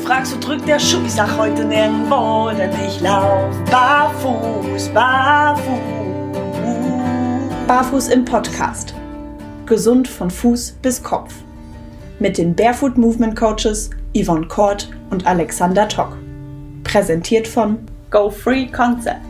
fragst, wo drückt der Schuh? Ich sag heute nirgendwo, denn ich lauf barfuß, barfuß. Barfuß im Podcast. Gesund von Fuß bis Kopf. Mit den Barefoot Movement Coaches Yvonne Kort und Alexander Tock. Präsentiert von Go Free Concepts.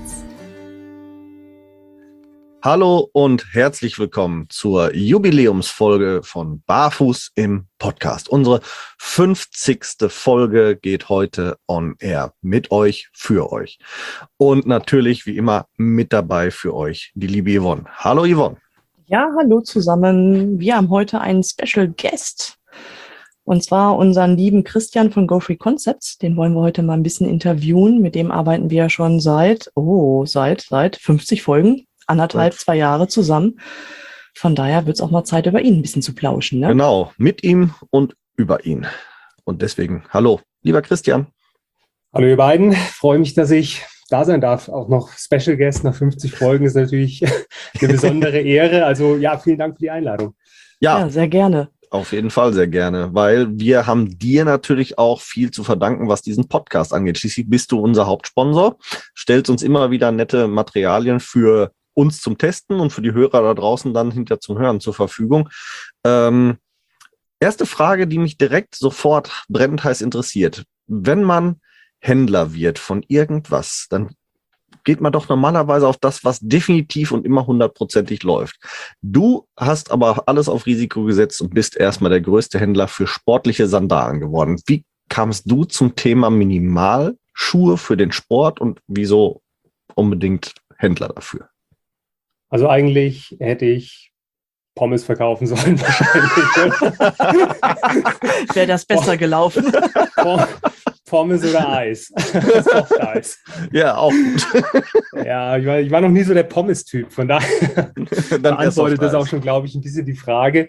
Hallo und herzlich willkommen zur Jubiläumsfolge von Barfuß im Podcast. Unsere 50. Folge geht heute on air. Mit euch, für euch. Und natürlich, wie immer, mit dabei für euch, die liebe Yvonne. Hallo Yvonne. Ja, hallo zusammen. Wir haben heute einen Special Guest. Und zwar unseren lieben Christian von Go Free Concepts. Den wollen wir heute mal ein bisschen interviewen. Mit dem arbeiten wir ja schon seit 50 Folgen. 2 Jahre zusammen. Von daher wird es auch mal Zeit, über ihn ein bisschen zu plauschen. Ne? Genau, mit ihm und über ihn. Und deswegen, hallo, lieber Christian. Hallo ihr beiden, freue mich, dass ich da sein darf. Auch noch Special Guest nach 50 Folgen ist natürlich eine besondere Ehre. Also ja, vielen Dank für die Einladung. Ja, sehr gerne. Auf jeden Fall sehr gerne, weil wir haben dir natürlich auch viel zu verdanken, was diesen Podcast angeht. Schließlich bist du unser Hauptsponsor, stellst uns immer wieder nette Materialien für uns zum Testen und für die Hörer da draußen dann hinter zum Hören zur Verfügung. Erste Frage, die mich direkt sofort brennend heiß interessiert. Wenn man Händler wird von irgendwas, dann geht man doch normalerweise auf das, was definitiv und immer 100%ig läuft. Du hast aber alles auf Risiko gesetzt und bist erstmal der größte Händler für sportliche Sandalen geworden. Wie kamst du zum Thema Minimalschuhe für den Sport und wieso unbedingt Händler dafür? Also eigentlich hätte ich Pommes verkaufen sollen wahrscheinlich. Wäre das besser gelaufen? Pommes oder Eis. Softeis. Ja, auch gut. Ja, ich war noch nie so der Pommes-Typ, von daher beantwortet das auch schon, glaube ich, ein bisschen die Frage.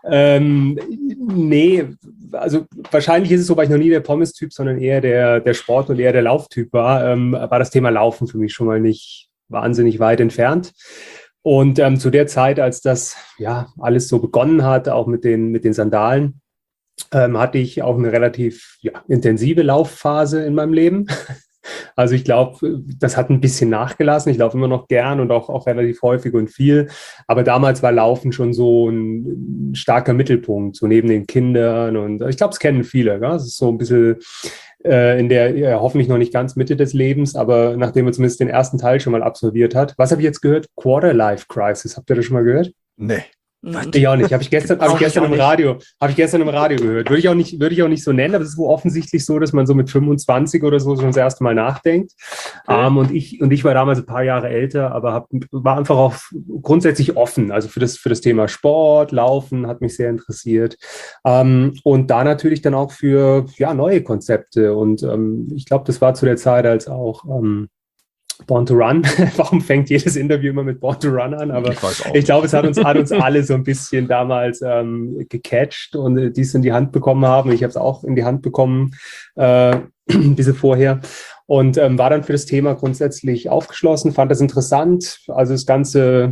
Nee, also wahrscheinlich ist es so, weil ich noch nie der Pommes-Typ, sondern eher der Sport- und eher der Lauftyp war das Thema Laufen für mich schon mal nicht wahnsinnig weit entfernt. Und zu der Zeit, als das ja alles so begonnen hat, auch mit den Sandalen, hatte ich auch eine relativ intensive Laufphase in meinem Leben. Also ich glaube, das hat ein bisschen nachgelassen. Ich laufe immer noch gern und auch relativ häufig und viel. Aber damals war Laufen schon so ein starker Mittelpunkt, so neben den Kindern. Und ich glaube, es kennen viele. Ja? Es ist so ein bisschen in der hoffentlich noch nicht ganz Mitte des Lebens, aber nachdem man zumindest den ersten Teil schon mal absolviert hat. Was habe ich jetzt gehört? Quarter-Life Crisis. Habt ihr das schon mal gehört? Nee. Ich auch nicht. Habe ich gestern im Radio gehört. Würde ich auch nicht so nennen, aber es ist wohl offensichtlich so, dass man so mit 25 oder so schon das erste Mal nachdenkt. Okay. Und ich war damals ein paar Jahre älter, aber war einfach auch grundsätzlich offen. Also für das Thema Sport, Laufen hat mich sehr interessiert. Und da natürlich dann auch für neue Konzepte. Und ich glaube, das war zu der Zeit, als auch Born to Run. Warum fängt jedes Interview immer mit Born to Run an? Aber ich glaube, es hat uns alle so ein bisschen damals gecatcht und dies in die Hand bekommen haben. Ich habe es auch in die Hand bekommen, ein bisschen vorher. Und war dann für das Thema grundsätzlich aufgeschlossen, fand das interessant. Also das ganze,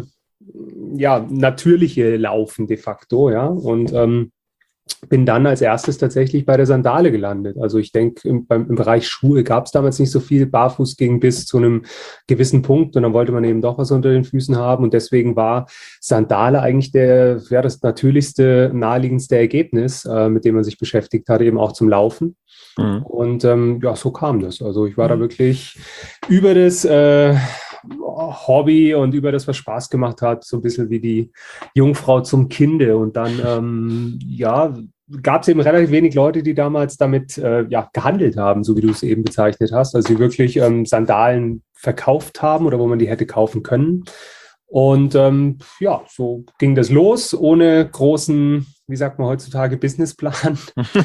natürliche Laufen de facto, ja. Und bin dann als erstes tatsächlich bei der Sandale gelandet. Also ich denke, im Bereich Schuhe gab es damals nicht so viel. Barfuß ging bis zu einem gewissen Punkt und dann wollte man eben doch was unter den Füßen haben. Und deswegen war Sandale eigentlich das natürlichste, naheliegendste Ergebnis, mit dem man sich beschäftigt hat, eben auch zum Laufen. Mhm. Und so kam das. Also ich war da wirklich über das Hobby und über das, was Spaß gemacht hat, so ein bisschen wie die Jungfrau zum Kinde. Und dann, gab es eben relativ wenig Leute, die damals damit gehandelt haben, so wie du es eben bezeichnet hast. Also die wirklich Sandalen verkauft haben oder wo man die hätte kaufen können. Und so ging das los, ohne großen, wie sagt man heutzutage, Businessplan.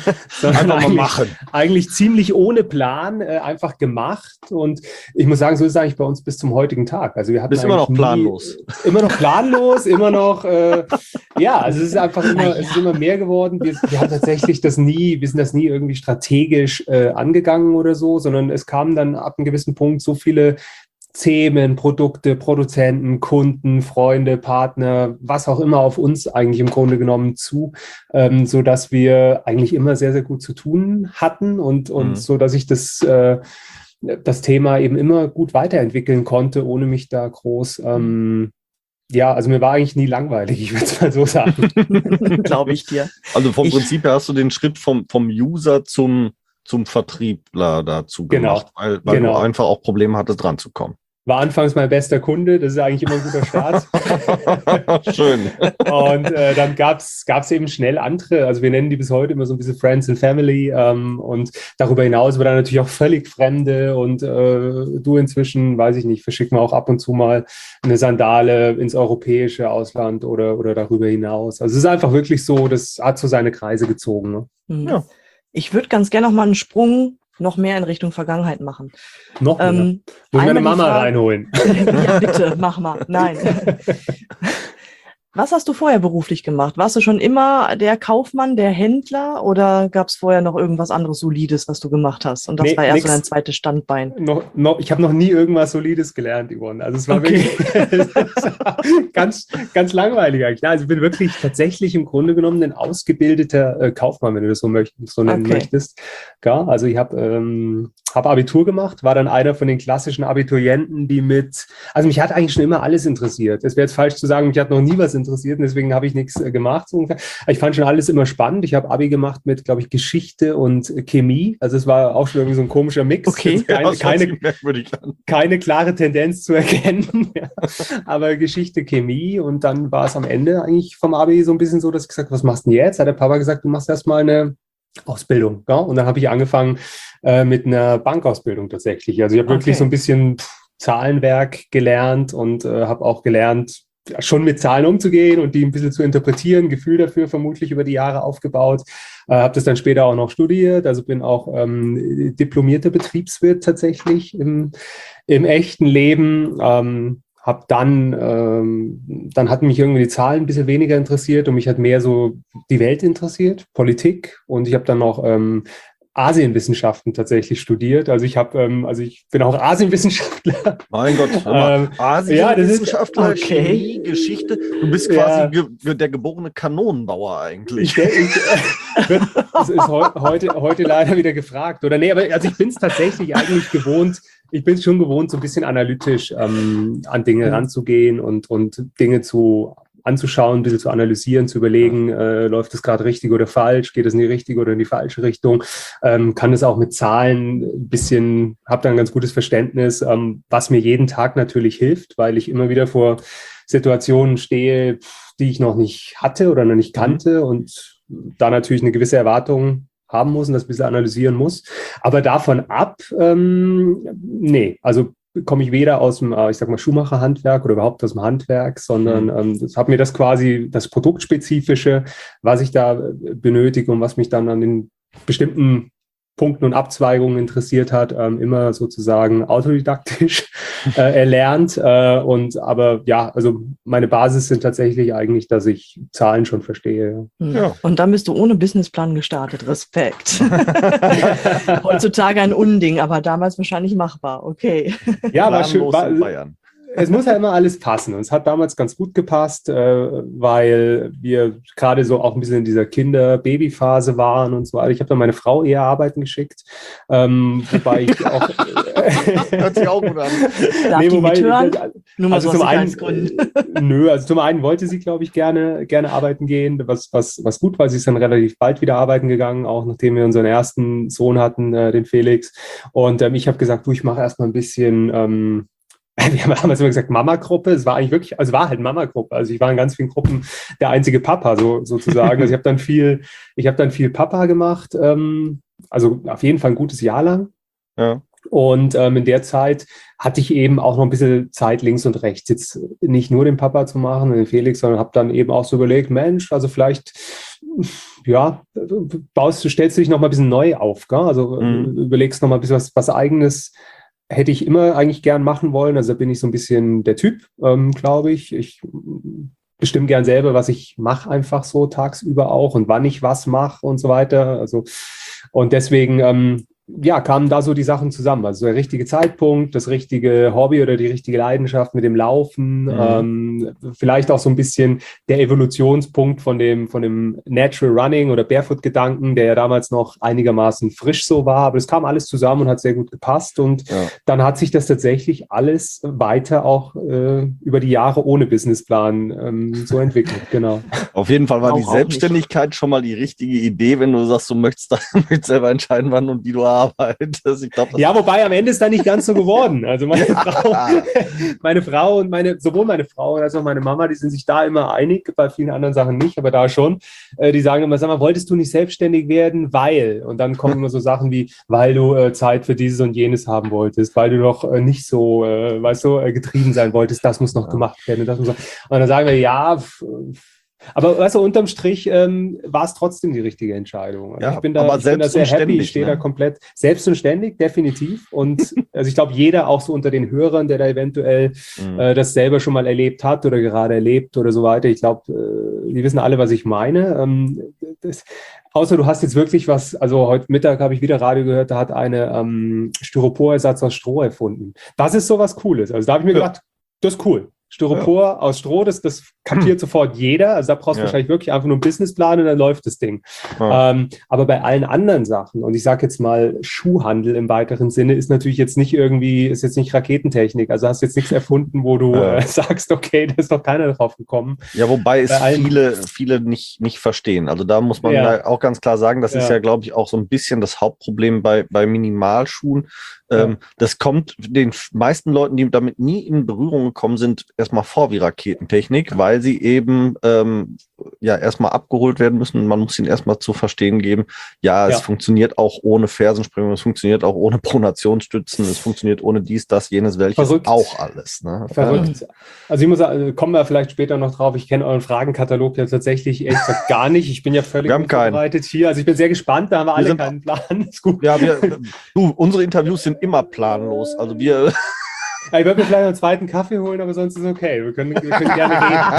Eigentlich ziemlich ohne Plan, einfach gemacht. Und ich muss sagen, so ist es eigentlich bei uns bis zum heutigen Tag. Also wir hatten immer noch planlos. Immer noch planlos, immer noch, also es ist einfach immer mehr geworden. Wir haben tatsächlich wir sind das nie irgendwie strategisch angegangen oder so, sondern es kamen dann ab einem gewissen Punkt so viele Themen, Produkte, Produzenten, Kunden, Freunde, Partner, was auch immer auf uns eigentlich im Grunde genommen zu, so dass wir eigentlich immer sehr, sehr gut zu tun hatten und so, dass ich das Thema eben immer gut weiterentwickeln konnte, ohne mich da groß, also mir war eigentlich nie langweilig, ich würde es mal so sagen. Glaube ich dir. Also vom Prinzip her hast du den Schritt vom User zum Vertriebler dazu gemacht, weil du einfach auch Probleme hattest, dran zu kommen. War anfangs mein bester Kunde, das ist eigentlich immer ein guter Start. Schön. Und dann gab's eben schnell andere, also wir nennen die bis heute immer so ein bisschen Friends and Family, und darüber hinaus war dann natürlich auch völlig Fremde und du inzwischen, weiß ich nicht, verschicken wir auch ab und zu mal eine Sandale ins europäische Ausland oder darüber hinaus. Also es ist einfach wirklich so, das hat so seine Kreise gezogen. Ne? Mhm. Ja. Ich würde ganz gerne noch mal einen Sprung noch mehr in Richtung Vergangenheit machen. Noch mehr? Muss ich meine Mama reinholen? Ja, bitte, mach mal. Nein. Was hast du vorher beruflich gemacht? Warst du schon immer der Kaufmann, der Händler oder gab es vorher noch irgendwas anderes Solides, was du gemacht hast? Und das war erst so dein zweites Standbein. Ich habe noch nie irgendwas Solides gelernt, Yvonne. Also es war wirklich ganz, ganz langweilig eigentlich. Also ich bin wirklich tatsächlich im Grunde genommen ein ausgebildeter Kaufmann, wenn du das so nennen möchtest. Ja, also ich habe Abitur gemacht, war dann einer von den klassischen Abiturienten, also mich hat eigentlich schon immer alles interessiert. Es wäre jetzt falsch zu sagen, mich hat noch nie was interessiert und deswegen habe ich nichts gemacht. So ungefähr. Ich fand schon alles immer spannend. Ich habe Abi gemacht mit, glaube ich, Geschichte und Chemie. Also es war auch schon irgendwie so ein komischer Mix. Okay. Keine klare Tendenz zu erkennen. Ja. Aber Geschichte, Chemie und dann war es am Ende eigentlich vom Abi so ein bisschen so, dass ich gesagt habe, was machst du denn jetzt? Hat der Papa gesagt, du machst erstmal eine Ausbildung. Ja? Und dann habe ich angefangen mit einer Bankausbildung tatsächlich. Also ich habe wirklich so ein bisschen Zahlenwerk gelernt und habe auch gelernt, schon mit Zahlen umzugehen und die ein bisschen zu interpretieren, Gefühl dafür vermutlich über die Jahre aufgebaut. Habe das dann später auch noch studiert, also bin auch diplomierter Betriebswirt tatsächlich im echten Leben. Hab dann hatten mich irgendwie die Zahlen ein bisschen weniger interessiert und mich hat mehr so die Welt interessiert, Politik, und ich habe dann noch Asienwissenschaften tatsächlich studiert. Also ich bin auch Asienwissenschaftler. Mein Gott, Asienwissenschaftler, Chemie, Geschichte. Du bist quasi der geborene Kanonenbauer eigentlich. Das ist heute leider wieder gefragt. Oder nee, aber also ich bin es tatsächlich eigentlich gewohnt. Ich bin es schon gewohnt, so ein bisschen analytisch an Dinge ranzugehen und Dinge anzuschauen, ein bisschen zu analysieren, zu überlegen, läuft es gerade richtig oder falsch, geht es in die richtige oder in die falsche Richtung, kann es auch mit Zahlen ein bisschen, habe da ein ganz gutes Verständnis, was mir jeden Tag natürlich hilft, weil ich immer wieder vor Situationen stehe, die ich noch nicht hatte oder noch nicht kannte und da natürlich eine gewisse Erwartung haben muss und das ein bisschen analysieren muss. Aber davon ab, also komme ich weder aus dem, ich sag mal, Schuhmacherhandwerk oder überhaupt aus dem Handwerk, sondern das hat mir das quasi, das Produktspezifische, was ich da benötige und was mich dann an den bestimmten Punkten und Abzweigungen interessiert hat, immer sozusagen autodidaktisch erlernt. Aber also meine Basis sind tatsächlich eigentlich, dass ich Zahlen schon verstehe. Ja. Und dann bist du ohne Businessplan gestartet. Respekt. Heutzutage ein Unding, aber damals wahrscheinlich machbar. Okay. Ja, war schön. Es muss ja immer alles passen. Und es hat damals ganz gut gepasst, weil wir gerade so auch ein bisschen in dieser Kinder-Baby-Phase waren und so weiter. Ich habe dann meine Frau eher arbeiten geschickt, wobei ich auch... Hört sich auch gut an. Also zum einen wollte sie, glaube ich, gerne arbeiten gehen, was gut war. Sie ist dann relativ bald wieder arbeiten gegangen, auch nachdem wir unseren ersten Sohn hatten, den Felix. Und ich habe gesagt, ich mache erstmal ein bisschen... Wir haben damals immer gesagt Mama-Gruppe, es war eigentlich wirklich, also war halt Mama-Gruppe, also ich war in ganz vielen Gruppen der einzige Papa sozusagen, also ich habe dann viel Papa gemacht, also auf jeden Fall ein gutes Jahr lang. Ja. Und in der Zeit hatte ich eben auch noch ein bisschen Zeit links und rechts, jetzt nicht nur den Papa zu machen, den Felix, sondern habe dann eben auch so überlegt, Mensch, also vielleicht, stellst du dich noch mal ein bisschen neu auf, gell? Also überlegst noch mal ein bisschen was Eigenes. Hätte ich immer eigentlich gern machen wollen. Also da bin ich so ein bisschen der Typ, glaube ich. Ich bestimme gern selber, was ich mache, einfach so tagsüber auch und wann ich was mache und so weiter. Also und deswegen ja, kamen da so die Sachen zusammen. Also der richtige Zeitpunkt, das richtige Hobby oder die richtige Leidenschaft mit dem Laufen, vielleicht auch so ein bisschen der Evolutionspunkt von dem Natural Running oder Barefoot-Gedanken, der ja damals noch einigermaßen frisch so war. Aber es kam alles zusammen und hat sehr gut gepasst. Und dann hat sich das tatsächlich alles weiter auch über die Jahre ohne Businessplan so entwickelt. Genau. Auf jeden Fall war die Auch Selbstständigkeit schon mal die richtige Idee, wenn du sagst, du möchtest selber entscheiden, wann und wie du arbeitest. Ich glaub, Ja, wobei am Ende ist da nicht ganz so geworden. Also meine Frau und sowohl meine Frau als auch meine Mama, die sind sich da immer einig, bei vielen anderen Sachen nicht, aber da schon. Die sagen immer, sag mal, wolltest du nicht selbstständig werden, weil? Und dann kommen immer so Sachen wie, weil du Zeit für dieses und jenes haben wolltest, weil du doch nicht so, getrieben sein wolltest, das muss noch gemacht werden. Und dann sagen wir, ja, aber weißt du, unterm Strich war es trotzdem die richtige Entscheidung. Also Ja, ich bin aber da sehr happy, ich stehe ne? da komplett selbst und ständig, definitiv. Und also ich glaube, jeder auch so unter den Hörern, der da eventuell das selber schon mal erlebt hat oder gerade erlebt oder so weiter, ich glaube, die wissen alle, was ich meine. Außer du hast jetzt wirklich was, also heute Mittag habe ich wieder Radio gehört, da hat eine Styroporersatz aus Stroh erfunden. Das ist sowas Cooles. Also da habe ich mir gedacht, das ist cool. Styropor aus Stroh, das kapiert sofort jeder. Also da brauchst du wahrscheinlich wirklich einfach nur einen Businessplan und dann läuft das Ding. Aber bei allen anderen Sachen, und ich sage jetzt mal Schuhhandel im weiteren Sinne, ist natürlich jetzt nicht Raketentechnik. Also hast du jetzt nichts erfunden, wo du sagst, okay, da ist doch keiner drauf gekommen. Ja, wobei es viele nicht verstehen. Also da muss man auch ganz klar sagen, das ist ja, glaube ich, auch so ein bisschen das Hauptproblem bei Minimalschuhen. Das kommt den meisten Leuten, die damit nie in Berührung gekommen sind, erstmal vor wie Raketentechnik, weil sie eben erstmal abgeholt werden müssen. Man muss ihnen erstmal zu verstehen geben, es funktioniert auch ohne Fersensprengung, es funktioniert auch ohne Pronationsstützen, es funktioniert ohne dies, das, jenes, welches, Verrückt. auch alles. Ne? Verrückt. Also ich muss sagen, kommen wir vielleicht später noch drauf, ich kenne euren Fragenkatalog ja tatsächlich ehrlich gesagt gar nicht. Ich bin ja völlig unvorbereitet hier. Also ich bin sehr gespannt, da haben wir alle keinen Plan. Ist gut. Ja, unsere Interviews sind immer planlos. Also ich würde mir vielleicht einen zweiten Kaffee holen, aber sonst ist es okay. Wir können gerne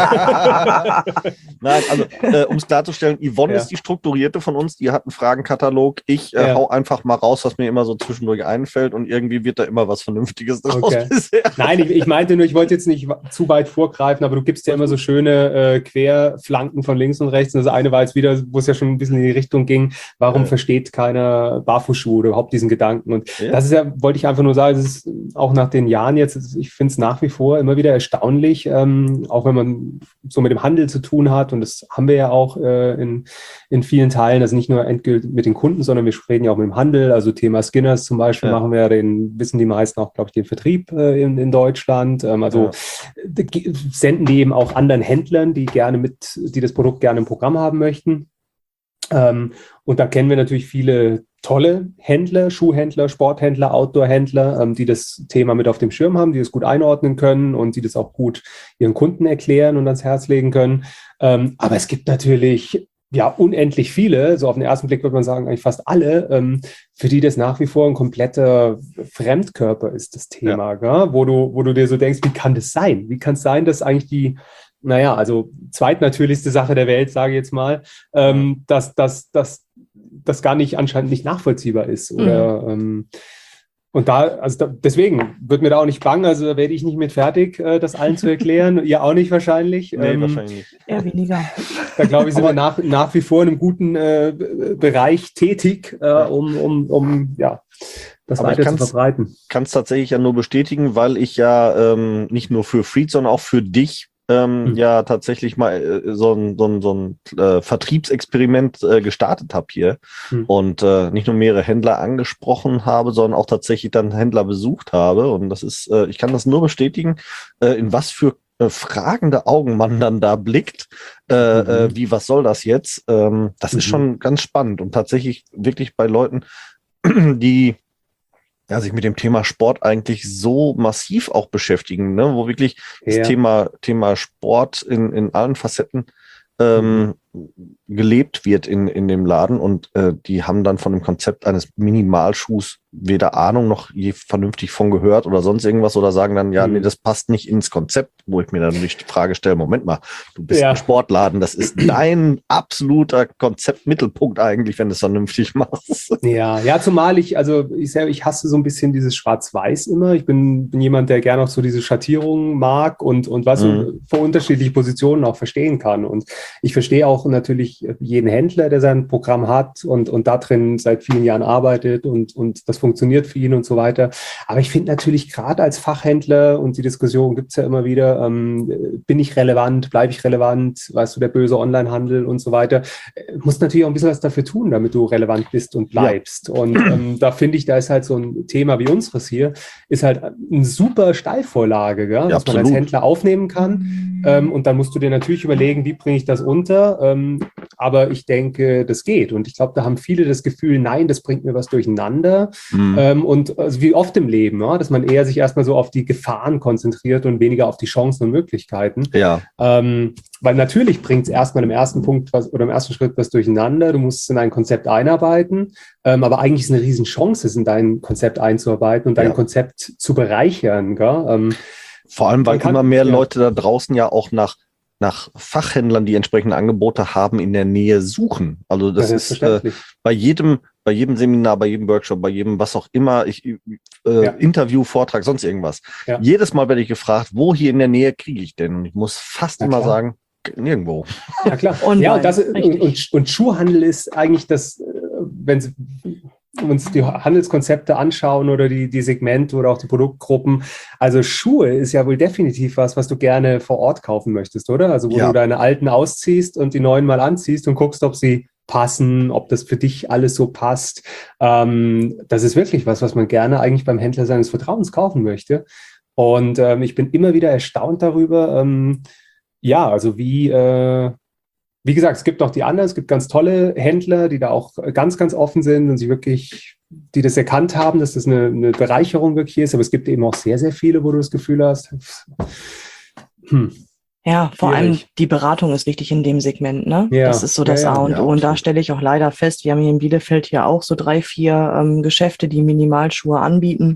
reden. Nein, also um es klarzustellen, Yvonne ist die Strukturierte von uns, die hat einen Fragenkatalog. Ich hau einfach mal raus, was mir immer so zwischendurch einfällt und irgendwie wird da immer was Vernünftiges draus bisher. Nein, ich meinte nur, ich wollte jetzt nicht zu weit vorgreifen, aber du gibst ja immer so schöne Querflanken von links und rechts. Und das eine war jetzt wieder, wo es ja schon ein bisschen in die Richtung ging, warum versteht keiner Barfußschuhe oder überhaupt diesen Gedanken? Und das ist wollte ich einfach nur sagen, das ist auch nach den Jahren jetzt, ich finde es nach wie vor immer wieder erstaunlich, auch wenn man so mit dem Handel zu tun hat, und das haben wir ja auch in vielen Teilen, also nicht nur endgültig mit den Kunden, sondern wir reden ja auch mit dem Handel, also Thema Skinners zum Beispiel machen wir wissen die meisten auch, glaube ich, den Vertrieb in Deutschland, senden die eben auch anderen Händlern, die das Produkt gerne im Programm haben möchten. Und da kennen wir natürlich viele tolle Händler, Schuhhändler, Sporthändler, Outdoor-Händler, die das Thema mit auf dem Schirm haben, die es gut einordnen können und die das auch gut ihren Kunden erklären und ans Herz legen können. Aber es gibt natürlich unendlich viele, so auf den ersten Blick würde man sagen, eigentlich fast alle, für die das nach wie vor ein kompletter Fremdkörper ist, das Thema, wo du dir so denkst, wie kann das sein? Wie kann es sein, dass eigentlich die zweitnatürlichste Sache der Welt, sage ich jetzt mal, dass das gar nicht anscheinend nicht nachvollziehbar ist. Oder und deswegen wird mir da auch nicht bang, also da werde ich nicht mit fertig, das allen zu erklären. Ihr auch nicht wahrscheinlich. Nee, wahrscheinlich nicht. Eher weniger. Da glaube ich, sind wir nach wie vor in einem guten Bereich tätig, um das weiter zu verbreiten. Ich kann es tatsächlich ja nur bestätigen, weil ich ja nicht nur für Freed, sondern auch für dich tatsächlich mal so ein Vertriebsexperiment gestartet habe hier und nicht nur mehrere Händler angesprochen habe, sondern auch tatsächlich dann Händler besucht habe. Und das ist, ich kann das nur bestätigen, in was für fragende Augen man dann da blickt, was soll das jetzt? Das ist schon ganz spannend und tatsächlich wirklich bei Leuten, die sich mit dem Thema Sport eigentlich so massiv auch beschäftigen, ne? Wo wirklich das Thema Sport in allen Facetten gelebt wird in dem Laden und die haben dann von dem Konzept eines Minimalschuhs weder Ahnung noch je vernünftig von gehört oder sonst irgendwas oder sagen dann, ja, nee, das passt nicht ins Konzept, wo ich mir dann nicht die Frage stelle, Moment mal, du bist ein Sportladen, das ist dein absoluter Konzeptmittelpunkt eigentlich, wenn du es vernünftig machst. Ja, zumal ich hasse so ein bisschen dieses Schwarz-Weiß immer. Ich bin jemand, der gerne auch so diese Schattierungen mag und was so für unterschiedliche Positionen auch verstehen kann. Und ich verstehe auch natürlich jeden Händler, der sein Programm hat und da drin seit vielen Jahren arbeitet und das funktioniert für ihn und so weiter. Aber ich finde natürlich gerade als Fachhändler, und die Diskussion gibt es ja immer wieder, bin ich relevant, bleibe ich relevant, weißt du, der böse Onlinehandel und so weiter, musst natürlich auch ein bisschen was dafür tun, damit du relevant bist und bleibst. Ja. Und da finde ich, da ist halt so ein Thema wie unseres hier, ist halt eine super Steilvorlage, gell? Was man als Händler aufnehmen kann. Und dann musst du dir natürlich überlegen, wie bringe ich das unter? Aber ich denke, das geht. Und ich glaube, da haben viele das Gefühl, nein, das bringt mir was durcheinander. Und also wie oft im Leben, ja, dass man eher sich erstmal so auf die Gefahren konzentriert und weniger auf die Chancen und Möglichkeiten. Ja. Weil natürlich bringt es erstmal im ersten Punkt im ersten Schritt was durcheinander. Du musst es in ein Konzept einarbeiten. Aber eigentlich ist eine Riesenchance, es in dein Konzept einzuarbeiten und dein Konzept zu bereichern. Gell? Vor allem, weil immer mehr Leute da draußen ja auch nach Fachhändlern, die entsprechende Angebote haben, in der Nähe suchen. Also das ist bei jedem Seminar, bei jedem Workshop, bei jedem was auch immer, Interview, Vortrag, sonst irgendwas. Ja. Jedes Mal werde ich gefragt, wo hier in der Nähe kriege ich denn? Und ich muss fast immer sagen, nirgendwo. Ja, klar. Und Schuhhandel ist eigentlich das, wenn Sie uns die Handelskonzepte anschauen oder die Segmente oder auch die Produktgruppen. Also Schuhe ist ja wohl definitiv was du gerne vor Ort kaufen möchtest, oder? Also wo du deine alten ausziehst und die neuen mal anziehst und guckst, ob sie passen, ob das für dich alles so passt. Das ist wirklich was man gerne eigentlich beim Händler seines Vertrauens kaufen möchte. Und ich bin immer wieder erstaunt darüber, also wie gesagt, es gibt auch die anderen, es gibt ganz tolle Händler, die da auch ganz, ganz offen sind und sich wirklich, die das erkannt haben, dass das eine Bereicherung wirklich ist. Aber es gibt eben auch sehr, sehr viele, wo du das Gefühl hast, Ja, vor allem die Beratung ist wichtig in dem Segment, ne? Ja, das ist so das A und O. Und da stelle ich auch leider fest, wir haben hier in Bielefeld ja auch so 3, 4 Geschäfte, die Minimalschuhe anbieten.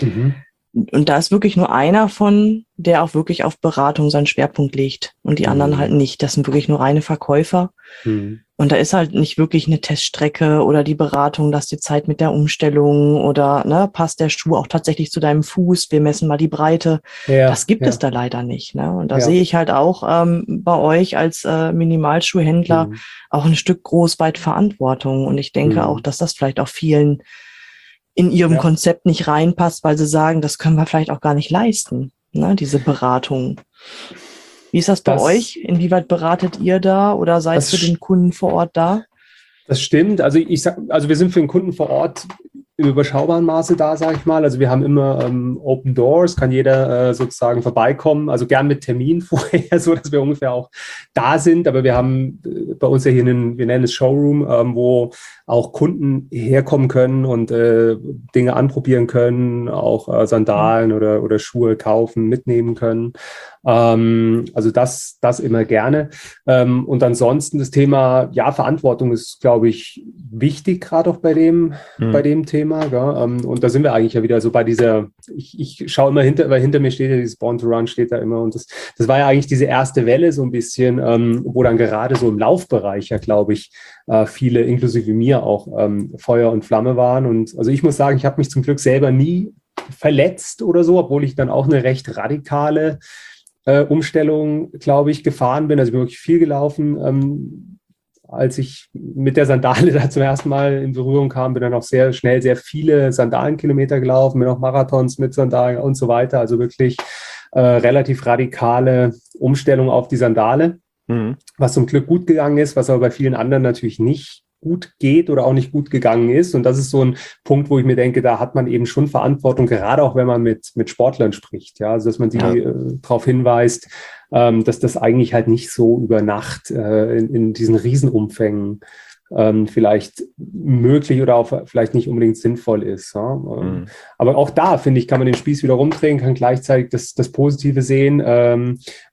Und da ist wirklich nur einer von, der auch wirklich auf Beratung seinen Schwerpunkt legt und die anderen halt nicht. Das sind wirklich nur reine Verkäufer. Und da ist halt nicht wirklich eine Teststrecke oder die Beratung, dass die Zeit mit der Umstellung oder passt der Schuh auch tatsächlich zu deinem Fuß, wir messen mal die Breite. Ja, das gibt es da leider nicht. Ne? Und da sehe ich halt auch bei euch als Minimalschuhhändler auch ein Stück groß weit Verantwortung. Und ich denke auch, dass das vielleicht auch vielen in ihrem Konzept nicht reinpasst, weil sie sagen, das können wir vielleicht auch gar nicht leisten, ne, diese Beratung. Wie ist das bei euch? Inwieweit beratet ihr da oder seid für den Kunden vor Ort da? Das stimmt. Also wir sind für den Kunden vor Ort im überschaubaren Maße da, sage ich mal. Also wir haben immer Open Doors, kann jeder sozusagen vorbeikommen. Also gern mit Termin vorher, so dass wir ungefähr auch da sind. Aber wir haben bei uns ja hier wir nennen es Showroom, wo auch Kunden herkommen können und Dinge anprobieren können, auch Sandalen oder Schuhe kaufen, mitnehmen können. Also das immer gerne. Und ansonsten das Thema, Verantwortung ist, glaube ich, wichtig, gerade auch bei dem Thema. Gell? Und da sind wir eigentlich ja wieder so bei dieser, ich schaue immer weil hinter mir steht ja dieses Born to Run, steht da immer. Und das war ja eigentlich diese erste Welle so ein bisschen, wo dann gerade so im Laufbereich ja, glaube ich, viele, inklusive mir auch, Feuer und Flamme waren. Und also ich muss sagen, ich habe mich zum Glück selber nie verletzt oder so, obwohl ich dann auch eine recht radikale Umstellung, glaube ich, gefahren bin. Also ich bin wirklich viel gelaufen. Als ich mit der Sandale da zum ersten Mal in Berührung kam, bin dann auch sehr schnell sehr viele Sandalenkilometer gelaufen, bin auch Marathons mit Sandalen und so weiter. Also wirklich relativ radikale Umstellung auf die Sandale, was zum Glück gut gegangen ist, was aber bei vielen anderen natürlich nicht gut geht oder auch nicht gut gegangen ist. Und das ist so ein Punkt, wo ich mir denke, da hat man eben schon Verantwortung, gerade auch wenn man mit Sportlern spricht. Ja, also dass man die darauf hinweist, dass das eigentlich halt nicht so über Nacht in diesen Riesenumfängen vielleicht möglich oder auch vielleicht nicht unbedingt sinnvoll ist. Ja? Aber auch da, finde ich, kann man den Spieß wieder rumdrehen, kann gleichzeitig das Positive sehen.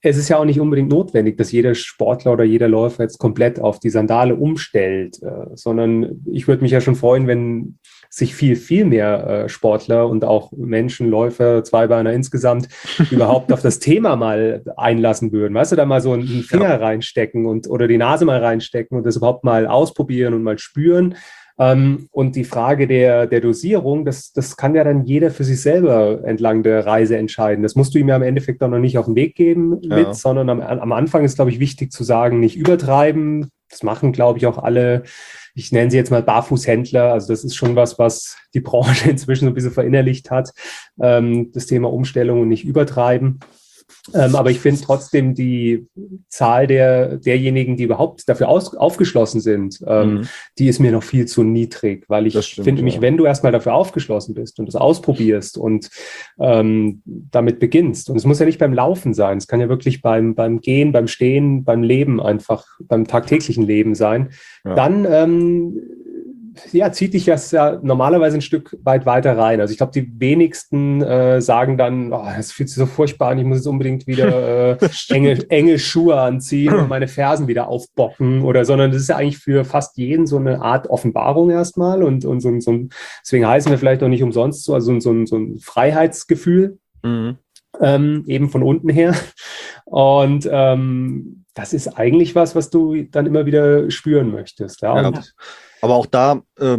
es ist ja auch nicht unbedingt notwendig, dass jeder Sportler oder jeder Läufer jetzt komplett auf die Sandale umstellt, sondern ich würde mich ja schon freuen, wenn sich viel mehr Sportler und auch Menschen, Läufer, Zweibeiner insgesamt überhaupt auf das Thema mal einlassen würden. Weißt du, da mal so einen Finger reinstecken oder die Nase mal reinstecken und das überhaupt mal ausprobieren und mal spüren. Und die Frage der Dosierung, das kann ja dann jeder für sich selber entlang der Reise entscheiden. Das musst du ihm ja im Endeffekt auch noch nicht auf den Weg geben sondern am Anfang ist, glaube ich, wichtig zu sagen, nicht übertreiben. Das machen, glaube ich, auch alle, ich nenne sie jetzt mal Barfußhändler. Also das ist schon was die Branche inzwischen so ein bisschen verinnerlicht hat, das Thema Umstellung und nicht übertreiben. Aber ich finde trotzdem die Zahl derjenigen, die überhaupt dafür aufgeschlossen sind, die ist mir noch viel zu niedrig, weil ich finde wenn du erstmal dafür aufgeschlossen bist und das ausprobierst und damit beginnst, und es muss ja nicht beim Laufen sein, es kann ja wirklich beim Gehen, beim Stehen, beim Leben einfach, beim tagtäglichen Leben sein, dann zieht dich das ja normalerweise ein Stück weit weiter rein. Also ich glaube, die wenigsten sagen dann, das fühlt sich so furchtbar an, ich muss jetzt unbedingt wieder enge Schuhe anziehen und meine Fersen wieder aufbocken sondern das ist ja eigentlich für fast jeden so eine Art Offenbarung erstmal und so ein, deswegen heißen wir vielleicht auch nicht umsonst so, also so ein Freiheitsgefühl, eben von unten her. Und das ist eigentlich was du dann immer wieder spüren möchtest. Ja? Aber auch da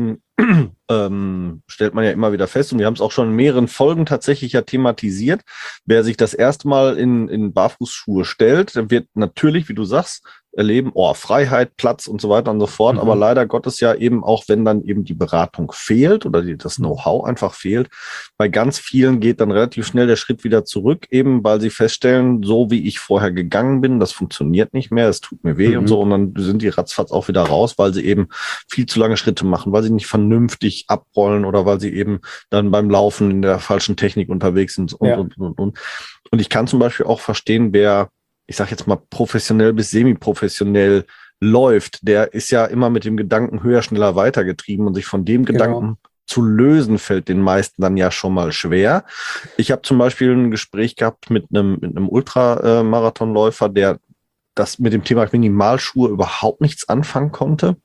stellt man ja immer wieder fest, und wir haben es auch schon in mehreren Folgen tatsächlich ja thematisiert, wer sich das erste Mal in Barfußschuhe stellt, der wird natürlich, wie du sagst, erleben, Freiheit, Platz und so weiter und so fort, aber leider Gottes ja eben auch, wenn dann eben die Beratung fehlt oder das Know-how einfach fehlt, bei ganz vielen geht dann relativ schnell der Schritt wieder zurück, eben weil sie feststellen, so wie ich vorher gegangen bin, das funktioniert nicht mehr, es tut mir weh und so, und dann sind die ratzfatz auch wieder raus, weil sie eben viel zu lange Schritte machen, weil sie nicht vernünftig abrollen oder weil sie eben dann beim Laufen in der falschen Technik unterwegs sind und. Und ich kann zum Beispiel auch verstehen, wer, ich sag jetzt mal, professionell bis semi-professionell läuft, der ist ja immer mit dem Gedanken höher, schneller, weiter getrieben, und sich von dem Gedanken zu lösen, fällt den meisten dann ja schon mal schwer. Ich habe zum Beispiel ein Gespräch gehabt mit einem Ultramarathonläufer, der das mit dem Thema Minimalschuhe überhaupt nichts anfangen konnte.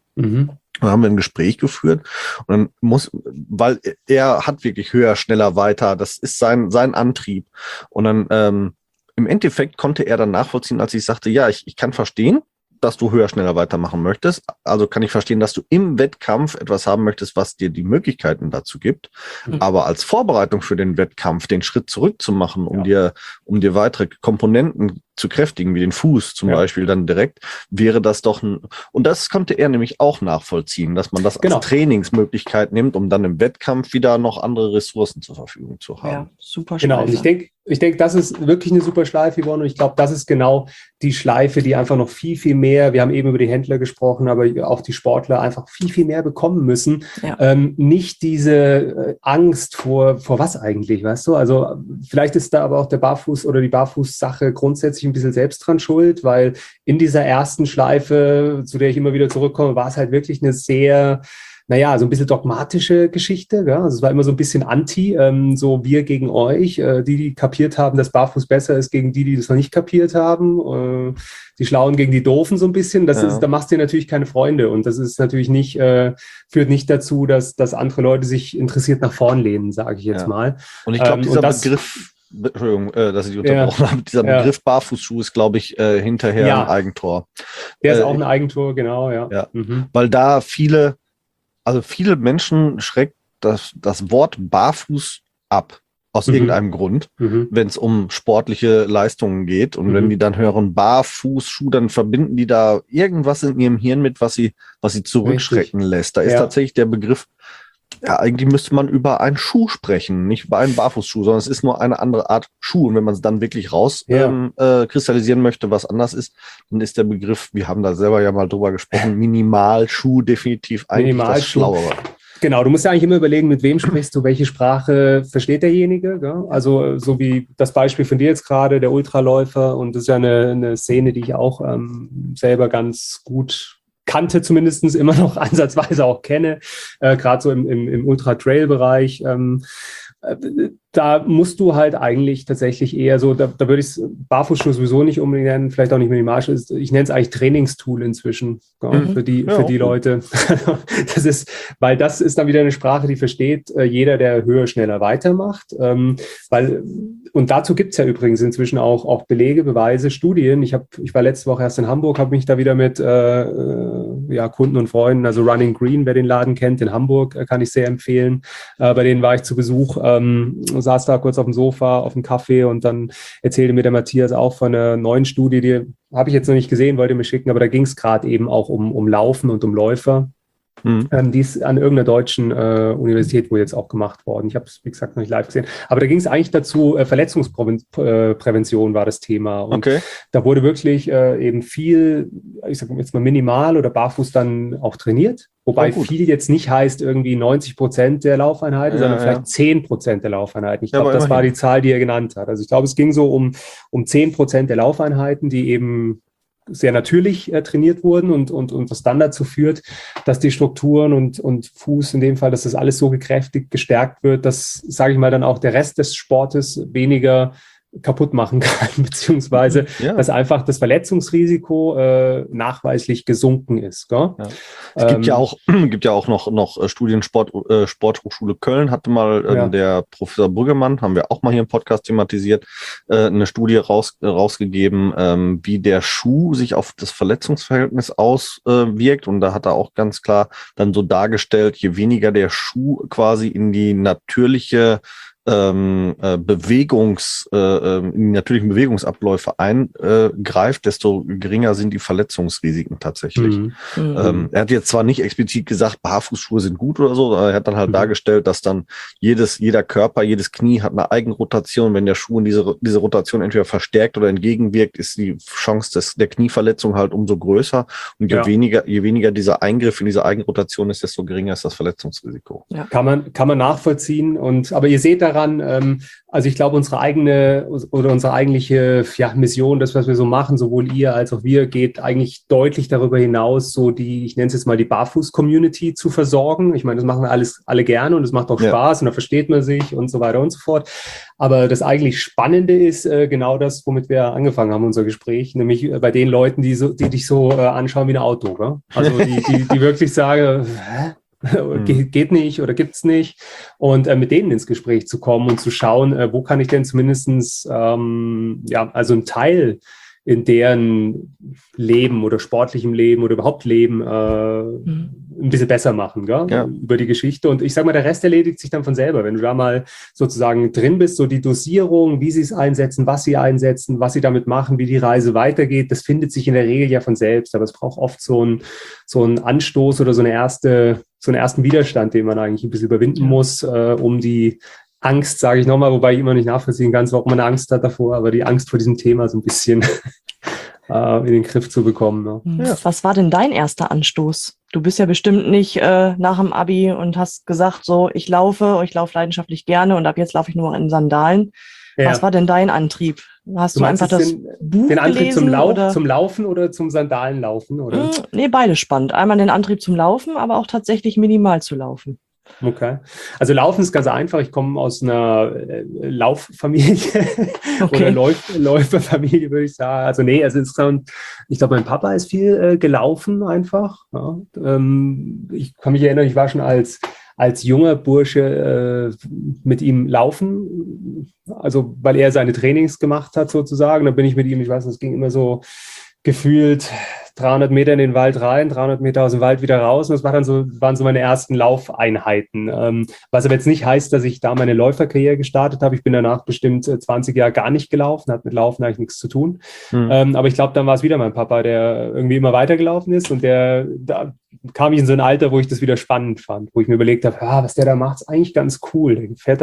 Da haben wir ein Gespräch geführt, und dann weil er hat wirklich höher, schneller, weiter, das ist sein Antrieb. Und dann im Endeffekt konnte er dann nachvollziehen, als ich sagte, ja, ich kann verstehen, dass du höher, schneller weitermachen möchtest. Also kann ich verstehen, dass du im Wettkampf etwas haben möchtest, was dir die Möglichkeiten dazu gibt. Aber als Vorbereitung für den Wettkampf den Schritt zurück zu machen, um dir weitere Komponenten zu kräftigen, wie den Fuß zum Beispiel dann direkt, wäre das doch und das konnte er nämlich auch nachvollziehen, dass man das als Trainingsmöglichkeit nimmt, um dann im Wettkampf wieder noch andere Ressourcen zur Verfügung zu haben. Ja, super Schleife. Genau, und ich denke, das ist wirklich eine super Schleife, Yvonne, und ich glaube, das ist genau die Schleife, die einfach noch viel mehr, wir haben eben über die Händler gesprochen, aber auch die Sportler einfach viel mehr bekommen müssen. Ja. Nicht diese Angst vor was eigentlich, weißt du? Also vielleicht ist da aber auch der Barfuß oder die Barfuß-Sache grundsätzlich ein bisschen selbst dran schuld, weil in dieser ersten Schleife, zu der ich immer wieder zurückkomme, war es halt wirklich eine sehr, so ein bisschen dogmatische Geschichte. Ja? Also es war immer so ein bisschen anti, so wir gegen euch, die kapiert haben, dass Barfuß besser ist, gegen die das noch nicht kapiert haben, die Schlauen gegen die Doofen so ein bisschen. Da machst du dir natürlich keine Freunde, und das ist natürlich nicht, führt nicht dazu, dass andere Leute sich interessiert nach vorn lehnen, sage ich jetzt mal. Und ich glaube, dieser Begriff, Entschuldigung, dass ich unterbrochen habe, dieser Begriff Barfußschuh ist, glaube ich, hinterher ein Eigentor. Der ist auch ein Eigentor, genau, Weil da viele Menschen schreckt das Wort Barfuß ab, aus irgendeinem Grund, wenn es um sportliche Leistungen geht. Und wenn die dann hören Barfußschuh, dann verbinden die da irgendwas in ihrem Hirn mit, was sie zurückschrecken lässt. Da ist tatsächlich der Begriff, eigentlich müsste man über einen Schuh sprechen, nicht über einen Barfußschuh, sondern es ist nur eine andere Art Schuh. Und wenn man es dann wirklich kristallisieren möchte, was anders ist, dann ist der Begriff, wir haben da selber ja mal drüber gesprochen, Minimalschuh definitiv eigentlich das Schlauere. Genau, du musst ja eigentlich immer überlegen, mit wem sprichst du, welche Sprache versteht derjenige. Gell? Also so wie das Beispiel von dir jetzt gerade, der Ultraläufer, und das ist ja eine Szene, die ich auch selber ganz gut kannte, zumindest immer noch ansatzweise auch kenne, gerade so im Ultra-Trail-Bereich. Da musst du halt eigentlich tatsächlich eher so, da würde ich es Barfußschuhe sowieso nicht unbedingt nennen, vielleicht auch nicht Minimalschuhe. Ich nenne es eigentlich Trainingstool inzwischen für die Leute. Das ist, weil das ist dann wieder eine Sprache, die versteht jeder, der höher, schneller weitermacht. Und dazu gibt es ja übrigens inzwischen auch Belege, Beweise, Studien. Ich war letzte Woche erst in Hamburg, habe mich da wieder mit Kunden und Freunden, also Running Green, wer den Laden kennt, in Hamburg, kann ich sehr empfehlen. Bei denen war ich zu Besuch, saß da kurz auf dem Sofa, auf dem Kaffee und dann erzählte mir der Matthias auch von einer neuen Studie, die habe ich jetzt noch nicht gesehen, wollte mir schicken, aber da ging es gerade eben auch um Laufen und um Läufer. Die ist an irgendeiner deutschen Universität wohl jetzt auch gemacht worden. Ich habe es, wie gesagt, noch nicht live gesehen. Aber da ging es eigentlich dazu, Verletzungsprävention war das Thema. Und da wurde wirklich eben viel, ich sage jetzt mal minimal oder barfuß dann auch trainiert. Wobei viel jetzt nicht heißt irgendwie 90% der Laufeinheiten, sondern vielleicht 10% der Laufeinheiten. Ich glaube, das war die Zahl, die er genannt hat. Also ich glaube, es ging so um 10% der Laufeinheiten, die eben sehr natürlich trainiert wurden und was dann dazu führt, dass die Strukturen und Fuß in dem Fall, dass das alles so gekräftigt, gestärkt wird, dass, sage ich mal, dann auch der Rest des Sportes weniger kaputt machen kann, beziehungsweise dass einfach das Verletzungsrisiko nachweislich gesunken ist. Gell? Ja. Es gibt ja auch noch Studien, Sporthochschule Köln hatte mal der Professor Brüggemann, haben wir auch mal hier im Podcast thematisiert, eine Studie rausgegeben, wie der Schuh sich auf das Verletzungsverhältnis auswirkt, und da hat er auch ganz klar dann so dargestellt, je weniger der Schuh quasi in die natürliche in die natürlichen Bewegungsabläufe eingreift, desto geringer sind die Verletzungsrisiken tatsächlich. Er hat jetzt zwar nicht explizit gesagt, Barfußschuhe sind gut oder so, aber er hat dann halt dargestellt, dass dann jeder Körper, jedes Knie hat eine Eigenrotation. Wenn der Schuh in diese Rotation entweder verstärkt oder entgegenwirkt, ist die Chance der Knieverletzung halt umso größer. Und je weniger dieser Eingriff in diese Eigenrotation ist, desto geringer ist das Verletzungsrisiko. Ja. Kann man nachvollziehen. Aber ihr seht daran, also ich glaube, unsere eigentliche Mission, das, was wir so machen, sowohl ihr als auch wir, geht eigentlich deutlich darüber hinaus, so ich nenne es jetzt mal die Barfuß-Community zu versorgen. Ich meine, das machen wir alle gerne und es macht auch Spaß und da versteht man sich und so weiter und so fort. Aber das eigentlich Spannende ist genau das, womit wir angefangen haben, unser Gespräch, nämlich bei den Leuten, die dich so anschauen wie ein Auto. Gell? Also die wirklich sagen, hä? Geht nicht oder gibt's nicht, und mit denen ins Gespräch zu kommen und zu schauen, wo kann ich denn zumindestens also einen Teil in deren Leben oder sportlichem Leben oder überhaupt Leben ein bisschen besser machen, gell? Ja. Über die Geschichte. Und ich sage mal, der Rest erledigt sich dann von selber. Wenn du da mal sozusagen drin bist, so die Dosierung, wie sie es einsetzen, was sie damit machen, wie die Reise weitergeht, das findet sich in der Regel ja von selbst. Aber es braucht oft so einen Anstoß oder so einen ersten Widerstand, den man eigentlich ein bisschen überwinden muss, um die Angst, sage ich nochmal, wobei ich immer nicht nachvollziehen kann, warum man Angst hat davor, aber die Angst vor diesem Thema so ein bisschen in den Griff zu bekommen. Ne? Ja. Was war denn dein erster Anstoß? Du bist ja bestimmt nicht nach dem Abi und hast gesagt, so, ich laufe leidenschaftlich gerne und ab jetzt laufe ich nur noch in Sandalen. Ja. Was war denn dein Antrieb? Hast du einfach das Buch den Antrieb gelesen, zum Laufen oder zum Sandalenlaufen? Oder? Nee, beides spannend. Einmal den Antrieb zum Laufen, aber auch tatsächlich minimal zu laufen. Okay. Also Laufen ist ganz einfach. Ich komme aus einer Lauffamilie oder Läuferfamilie, würde ich sagen. Also nee, insgesamt, ich glaube, mein Papa ist viel gelaufen einfach. Ja. Ich kann mich erinnern, ich war schon als junger Bursche mit ihm laufen, also weil er seine Trainings gemacht hat sozusagen. Dann bin ich mit ihm, ich weiß nicht, es ging immer so gefühlt 300 Meter in den Wald rein, 300 Meter aus dem Wald wieder raus. Und das waren so meine ersten Laufeinheiten. Was aber jetzt nicht heißt, dass ich da meine Läuferkarriere gestartet habe. Ich bin danach bestimmt 20 Jahre gar nicht gelaufen, hat mit Laufen eigentlich nichts zu tun. Aber ich glaube, dann war es wieder mein Papa, der irgendwie immer weitergelaufen ist, und da kam ich in so ein Alter, wo ich das wieder spannend fand, wo ich mir überlegt habe, was der da macht, ist eigentlich ganz cool. Der fährt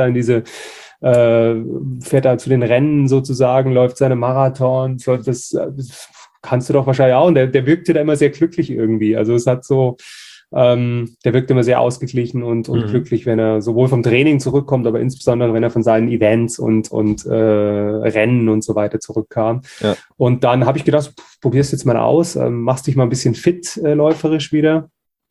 da zu den Rennen sozusagen, läuft seine Marathons, das kannst du doch wahrscheinlich auch. Und der wirkte da immer sehr glücklich irgendwie. Also es hat so, der wirkte immer sehr ausgeglichen und glücklich, wenn er sowohl vom Training zurückkommt, aber insbesondere, wenn er von seinen Events und Rennen und so weiter zurückkam. Ja. Und dann habe ich gedacht, probier's jetzt mal aus, machst dich mal ein bisschen fit läuferisch wieder.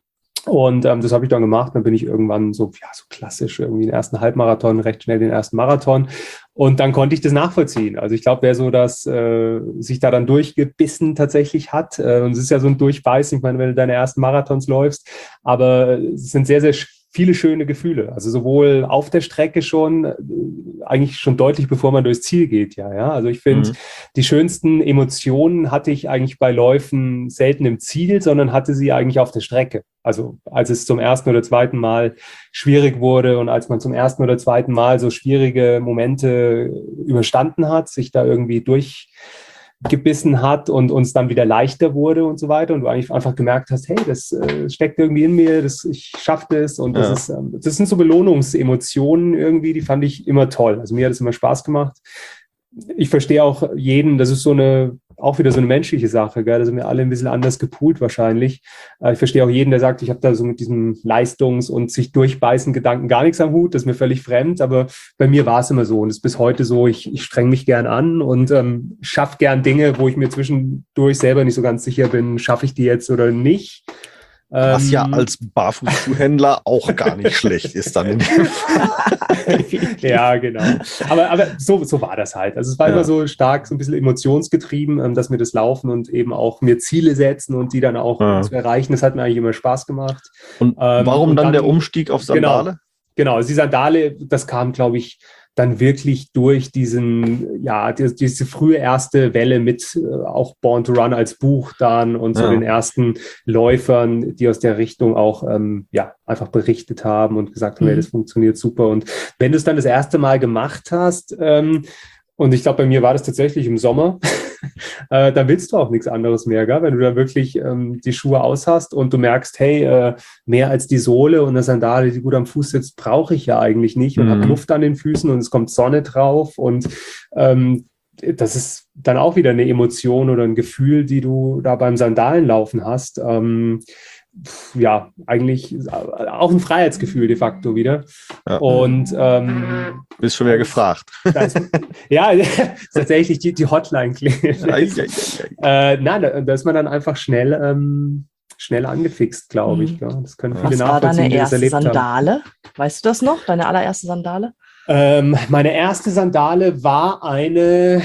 Und das habe ich dann gemacht. Dann bin ich irgendwann so klassisch irgendwie den ersten Halbmarathon, recht schnell den ersten Marathon. Und dann konnte ich das nachvollziehen. Also ich glaube, wer so das sich da dann durchgebissen tatsächlich hat, und es ist ja so ein Durchbeißen, ich meine, wenn du deine ersten Marathons läufst, aber es sind sehr, sehr viele schöne Gefühle. Also sowohl auf der Strecke schon, eigentlich schon deutlich, bevor man durchs Ziel geht, ja. Also ich finde, die schönsten Emotionen hatte ich eigentlich bei Läufen selten im Ziel, sondern hatte sie eigentlich auf der Strecke. Also als es zum ersten oder zweiten Mal schwierig wurde und als man zum ersten oder zweiten Mal so schwierige Momente überstanden hat, sich da irgendwie durchgebissen hat und uns dann wieder leichter wurde und so weiter und du eigentlich einfach gemerkt hast, hey, das steckt irgendwie in mir, ich schaffe das und das sind so Belohnungsemotionen irgendwie, die fand ich immer toll. Also mir hat es immer Spaß gemacht. Ich verstehe auch jeden, das ist auch wieder so eine menschliche Sache, gell? Da sind wir alle ein bisschen anders gepoolt wahrscheinlich. Ich verstehe auch jeden, der sagt, ich habe da so mit diesem Leistungs- und sich durchbeißen Gedanken gar nichts am Hut, das ist mir völlig fremd, aber bei mir war es immer so und es ist bis heute so, ich streng mich gern an und schaffe gern Dinge, wo ich mir zwischendurch selber nicht so ganz sicher bin, schaffe ich die jetzt oder nicht. Was ja als Barfußschuhhändler auch gar nicht schlecht ist dann in dem Fall. Ja, genau. Aber so war das halt. Also es war immer so stark, so ein bisschen emotionsgetrieben, dass mir das Laufen und eben auch mir Ziele setzen und die dann auch zu erreichen. Das hat mir eigentlich immer Spaß gemacht. Und warum und dann der Umstieg auf Sandale? Genau, also die Sandale, das kam, glaube ich, dann wirklich durch diese frühe erste Welle mit auch Born to Run als Buch dann und so den ersten Läufern, die aus der Richtung auch einfach berichtet haben und gesagt haben, hey, das funktioniert super. Und wenn du es dann das erste Mal gemacht hast, und ich glaube, bei mir war das tatsächlich im Sommer, dann willst du auch nichts anderes mehr, gell? Wenn du dann wirklich die Schuhe aus hast und du merkst, hey, mehr als die Sohle und eine Sandale, die gut am Fuß sitzt, brauche ich ja eigentlich nicht und habe Luft an den Füßen und es kommt Sonne drauf und das ist dann auch wieder eine Emotion oder ein Gefühl, die du da beim Sandalenlaufen hast. Eigentlich auch ein Freiheitsgefühl de facto wieder. Ja. Und bist schon wieder gefragt. Tatsächlich die Hotline klingelt. Da ist man dann einfach schnell angefixt, glaube ich. Ja. Das können viele nachvollziehen, die das erlebt haben. Was war deine erste Sandale? Weißt du das noch? Deine allererste Sandale? Meine erste Sandale war eine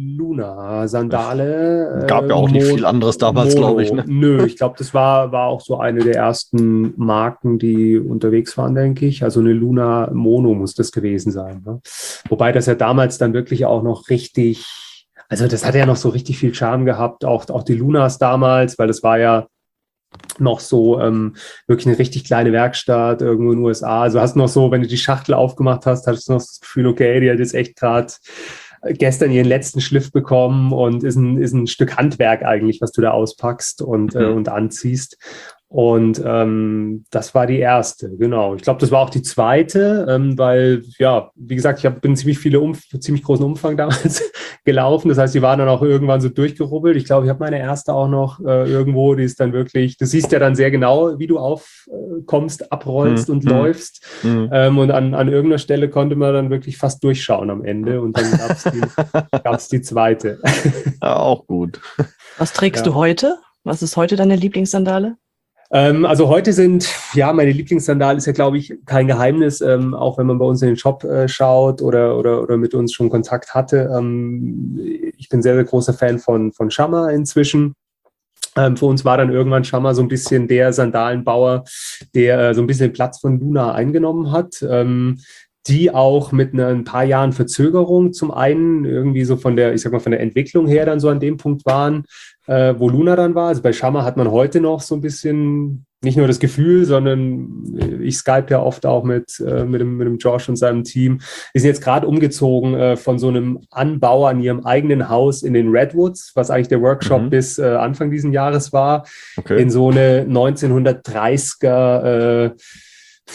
Luna-Sandale. Gab ja auch nicht viel anderes damals, glaube ich. Ne? Nö, ich glaube, das war auch so eine der ersten Marken, die unterwegs waren, denke ich. Also eine Luna Mono muss das gewesen sein. Ne? Wobei das ja damals dann wirklich auch noch richtig, also das hat ja noch so richtig viel Charme gehabt, auch die Lunas damals, weil das war ja noch so wirklich eine richtig kleine Werkstatt irgendwo in den USA. Also hast noch so, wenn du die Schachtel aufgemacht hast, hattest du noch das Gefühl, okay, die hat jetzt echt gerade gestern ihren letzten Schliff bekommen und ist ein Stück Handwerk eigentlich, was du da auspackst und anziehst. Und das war die erste, genau. Ich glaube, das war auch die zweite, weil, wie gesagt, ich bin ziemlich großen Umfang damals gelaufen. Das heißt, die waren dann auch irgendwann so durchgerubbelt. Ich glaube, ich habe meine erste auch noch irgendwo, die ist dann wirklich, du siehst ja dann sehr genau, wie du aufkommst, abrollst und läufst. Und an irgendeiner Stelle konnte man dann wirklich fast durchschauen am Ende. Und dann gab's die zweite. Ja, auch gut. Was trägst du heute? Was ist heute deine Lieblingssandale? Also heute meine Lieblingssandale ist ja, glaube ich, kein Geheimnis, auch wenn man bei uns in den Shop schaut oder mit uns schon Kontakt hatte. Ich bin sehr, sehr großer Fan von Shamma inzwischen. Für uns war dann irgendwann Shamma so ein bisschen der Sandalenbauer, der so ein bisschen den Platz von Luna eingenommen hat. Die auch mit ein paar Jahren Verzögerung zum einen irgendwie so von der Entwicklung her dann so an dem Punkt waren, wo Luna dann war. Also bei Shamma hat man heute noch so ein bisschen nicht nur das Gefühl, sondern ich Skype ja oft auch mit dem Josh und seinem Team. Die sind jetzt gerade umgezogen von so einem Anbau an ihrem eigenen Haus in den Redwoods, was eigentlich der Workshop bis Anfang diesen Jahres war, in so eine 1930er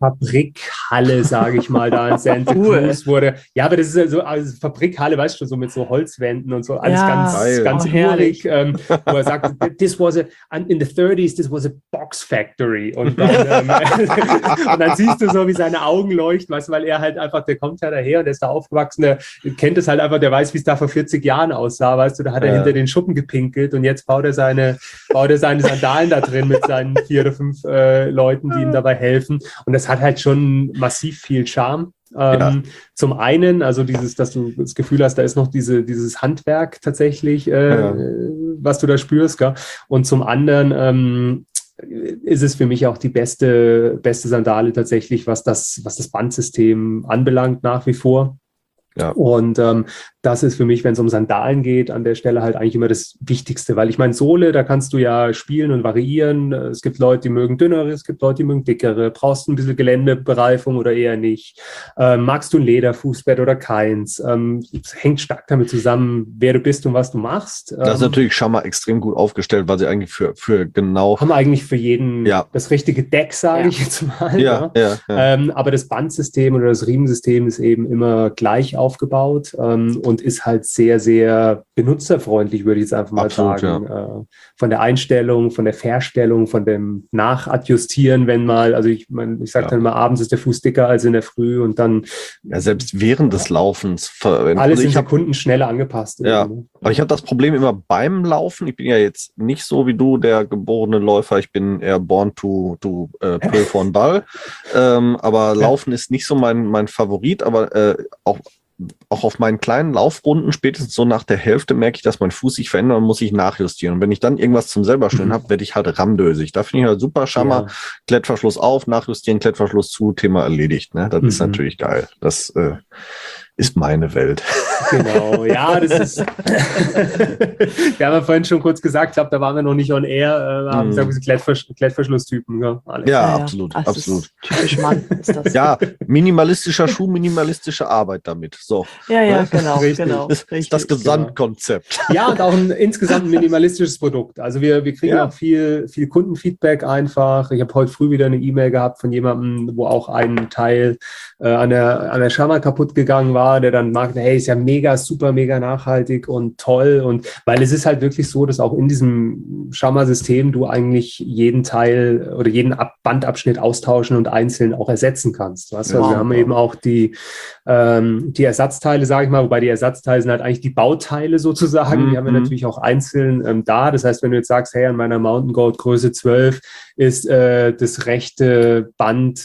Fabrikhalle, sage ich mal, da in Santa Cruz wurde. Ja, aber das ist ja so, also Fabrikhalle, weißt du, so mit so Holzwänden und so, alles ganz urig. Wo er sagt, in the 30s, this was a box factory. Und dann, und dann siehst du so, wie seine Augen leuchten, weißt du, weil er halt einfach, der kommt ja daher und der ist da aufgewachsen, der kennt es halt einfach, der weiß, wie es da vor 40 Jahren aussah, weißt du, da hat er hinter den Schuppen gepinkelt und jetzt baut er seine Sandalen da drin mit seinen 4 oder 5 Leuten, die ihm dabei helfen. Und das hat halt schon massiv viel Charme. Zum einen, also dass du das Gefühl hast, da ist noch dieses Handwerk tatsächlich, was du da spürst, gell? Und zum anderen ist es für mich auch die beste Sandale tatsächlich, was das Bandsystem anbelangt, nach wie vor. Ja. Und das ist für mich, wenn es um Sandalen geht, an der Stelle halt eigentlich immer das Wichtigste, weil ich meine, Sohle, da kannst du ja spielen und variieren. Es gibt Leute, die mögen dünnere, es gibt Leute, die mögen dickere. Brauchst du ein bisschen Geländebereifung oder eher nicht? Magst du ein Lederfußbett oder keins? Es hängt stark damit zusammen, wer du bist und was du machst. Das ist natürlich Shamma extrem gut aufgestellt, weil sie eigentlich für genau... Haben eigentlich für jeden das richtige Deck, sage ich jetzt mal. Ja. Aber das Bandsystem oder das Riemensystem ist eben immer gleich aufgebaut und ist halt sehr, sehr benutzerfreundlich, würde ich jetzt einfach mal sagen. Ja. Von der Einstellung, von der Verstellung, von dem Nachadjustieren, wenn mal, also ich sage dann immer, abends ist der Fuß dicker als in der Früh und dann... Ja, selbst während des Laufens. Alles in Sekunden schneller angepasst. Ja, aber ich habe das Problem immer beim Laufen. Ich bin ja jetzt nicht so wie du, der geborene Läufer. Ich bin eher born to play for den Ball. Aber Laufen ist nicht so mein Favorit, aber auch auf meinen kleinen Laufrunden, spätestens so nach der Hälfte, merke ich, dass mein Fuß sich verändert und muss ich nachjustieren. Und wenn ich dann irgendwas zum selberstellen habe, werde ich halt ramdösig. Da finde ich halt super Schammer. Ja. Klettverschluss auf, nachjustieren, Klettverschluss zu, Thema erledigt. Ne? Das ist natürlich geil. Das ist meine Welt. Genau, ja, das ist... Wir haben ja vorhin schon kurz gesagt, ich glaube, da waren wir noch nicht on air, haben gesagt, wir sind Klettverschlusstypen. Ja, absolut. Typisch Mann ist das. Ja, minimalistischer Schuh, minimalistische Arbeit damit. So. Ja, genau. Das ist das Gesamtkonzept. Ja, und auch insgesamt ein minimalistisches Produkt. Also wir kriegen auch viel Kundenfeedback einfach. Ich habe heute früh wieder eine E-Mail gehabt von jemandem, wo auch ein Teil an der Shamma kaputt gegangen war, der dann sagte, hey, ist ja super, mega nachhaltig und toll. Und weil es ist halt wirklich so, dass auch in diesem Shamma-System du eigentlich jeden Teil oder jeden Bandabschnitt austauschen und einzeln auch ersetzen kannst. Weißt du? Also wir haben eben auch die Ersatzteile, sage ich mal, wobei die Ersatzteile sind halt eigentlich die Bauteile sozusagen. Die haben wir natürlich auch einzeln da. Das heißt, wenn du jetzt sagst, hey, an meiner Mountain Goat Größe 12 ist das rechte Band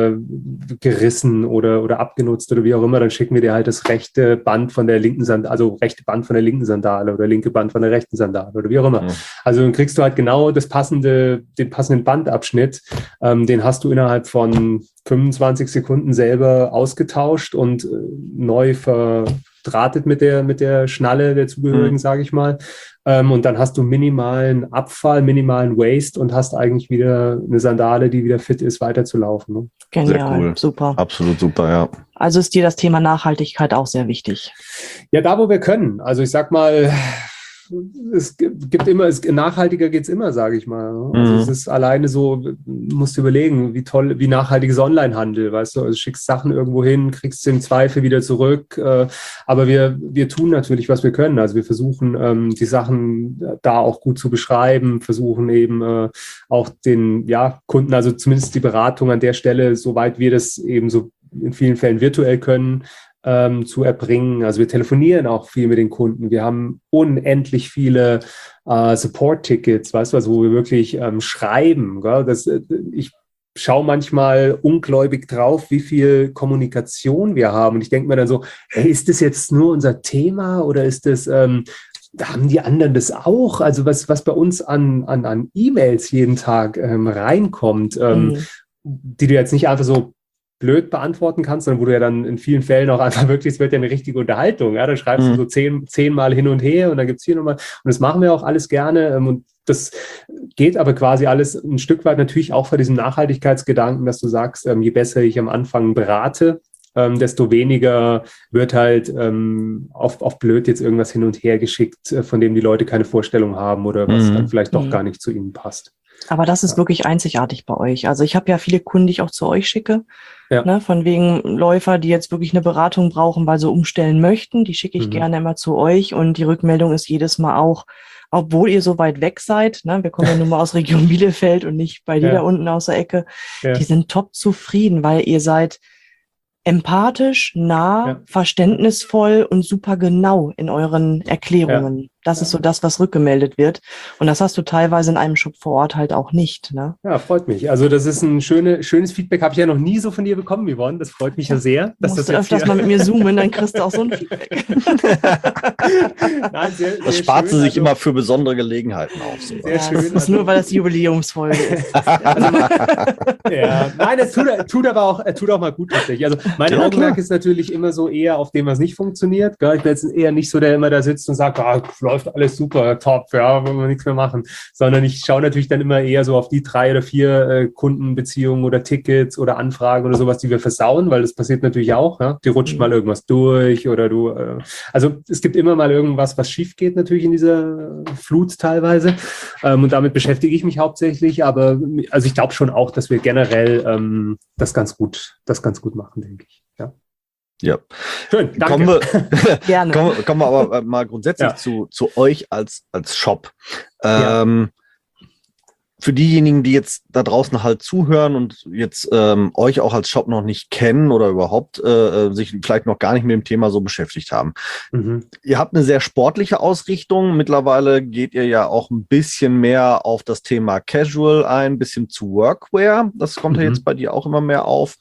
gerissen oder abgenutzt oder wie auch immer, dann schicken wir dir halt das rechte Band von der linken Sandale, also rechte Band von der linken Sandale oder linke Band von der rechten Sandale oder wie auch immer. Also dann kriegst du halt genau den passenden Bandabschnitt, den hast du innerhalb von 25 Sekunden selber ausgetauscht und neu verdrahtet mit der Schnalle der zugehörigen, sage ich mal. Und dann hast du minimalen Abfall, minimalen Waste und hast eigentlich wieder eine Sandale, die wieder fit ist, weiterzulaufen. Ne? Genial, sehr cool. Super. Absolut super, ja. Also ist dir das Thema Nachhaltigkeit auch sehr wichtig? Ja, da wo wir können. Also ich sag mal, es gibt immer, nachhaltiger geht's immer, sage ich mal. Also es ist alleine so, du musst überlegen, wie nachhaltig ist Onlinehandel, weißt du, also schickst Sachen irgendwo hin, kriegst im Zweifel wieder zurück, aber wir tun natürlich, was wir können, also wir versuchen, die Sachen da auch gut zu beschreiben, versuchen eben auch den Kunden, also zumindest die Beratung an der Stelle, soweit wir das eben so in vielen Fällen virtuell können, zu erbringen. Also wir telefonieren auch viel mit den Kunden. Wir haben unendlich viele Support-Tickets, weißt du, also wo wir wirklich schreiben. Gell? Ich schaue manchmal ungläubig drauf, wie viel Kommunikation wir haben. Und ich denke mir dann so, hey, ist das jetzt nur unser Thema oder ist das... Da haben die anderen das auch? Also was bei uns an E-Mails jeden Tag reinkommt, die du jetzt nicht einfach so blöd beantworten kannst, sondern wo du ja dann in vielen Fällen auch einfach wirklich, es wird ja eine richtige Unterhaltung. Ja? Da schreibst du so 10 Mal hin und her und dann gibt es hier nochmal. Und das machen wir auch alles gerne. Und das geht aber quasi alles ein Stück weit natürlich auch vor diesem Nachhaltigkeitsgedanken, dass du sagst, je besser ich am Anfang berate, desto weniger wird halt auf blöd jetzt irgendwas hin und her geschickt, von dem die Leute keine Vorstellung haben oder was dann vielleicht doch gar nicht zu ihnen passt. Aber das ist wirklich einzigartig bei euch. Also ich habe ja viele Kunden, die ich auch zu euch schicke, Ja. ne, von wegen Läufer, die jetzt wirklich eine Beratung brauchen, weil sie umstellen möchten. Die schicke ich gerne immer zu euch und die Rückmeldung ist jedes Mal auch, obwohl ihr so weit weg seid, ne, wir kommen ja nun mal aus Region Bielefeld und nicht bei dir da unten aus der Ecke, die sind top zufrieden, weil ihr seid empathisch, nah, verständnisvoll und super genau in euren Erklärungen. Das ist so das, was rückgemeldet wird. Und das hast du teilweise in einem Shop vor Ort halt auch nicht. Ne? Ja, freut mich. Also das ist ein schönes Feedback. Habe ich ja noch nie so von dir bekommen, Yvonne. Das freut mich ja sehr. Du musst öfters mal mit mir zoomen, dann kriegst du auch so ein Feedback. Nein, sehr das spart sie sich immer für besondere Gelegenheiten auf. So. Sehr schön. Das ist nur, weil das Jubiläumsfolge ist. Nein, das tut aber auch mal gut tatsächlich. Also mein Augenmerk ist natürlich immer so eher auf dem, was nicht funktioniert. Gell? Ich bin jetzt eher nicht so, der immer da sitzt und sagt, läuft alles super, top, ja, wollen wir nichts mehr machen. Sondern ich schaue natürlich dann immer eher so auf die 3 oder 4 Kundenbeziehungen oder Tickets oder Anfragen oder sowas, die wir versauen, weil das passiert natürlich auch. Ja? Die rutscht mal irgendwas durch oder also es gibt immer mal irgendwas, was schief geht natürlich in dieser Flut teilweise. Und damit beschäftige ich mich hauptsächlich. Aber also ich glaube schon auch, dass wir generell das ganz gut machen, denke ich. Ja. Ja. Schön, danke. Gerne. Kommen wir aber mal grundsätzlich zu euch als Shop. Für diejenigen, die jetzt da draußen halt zuhören und jetzt euch auch als Shop noch nicht kennen oder überhaupt sich vielleicht noch gar nicht mit dem Thema so beschäftigt haben. Ihr habt eine sehr sportliche Ausrichtung. Mittlerweile geht ihr ja auch ein bisschen mehr auf das Thema Casual ein, ein bisschen zu Workwear. Das kommt ja jetzt bei dir auch immer mehr auf.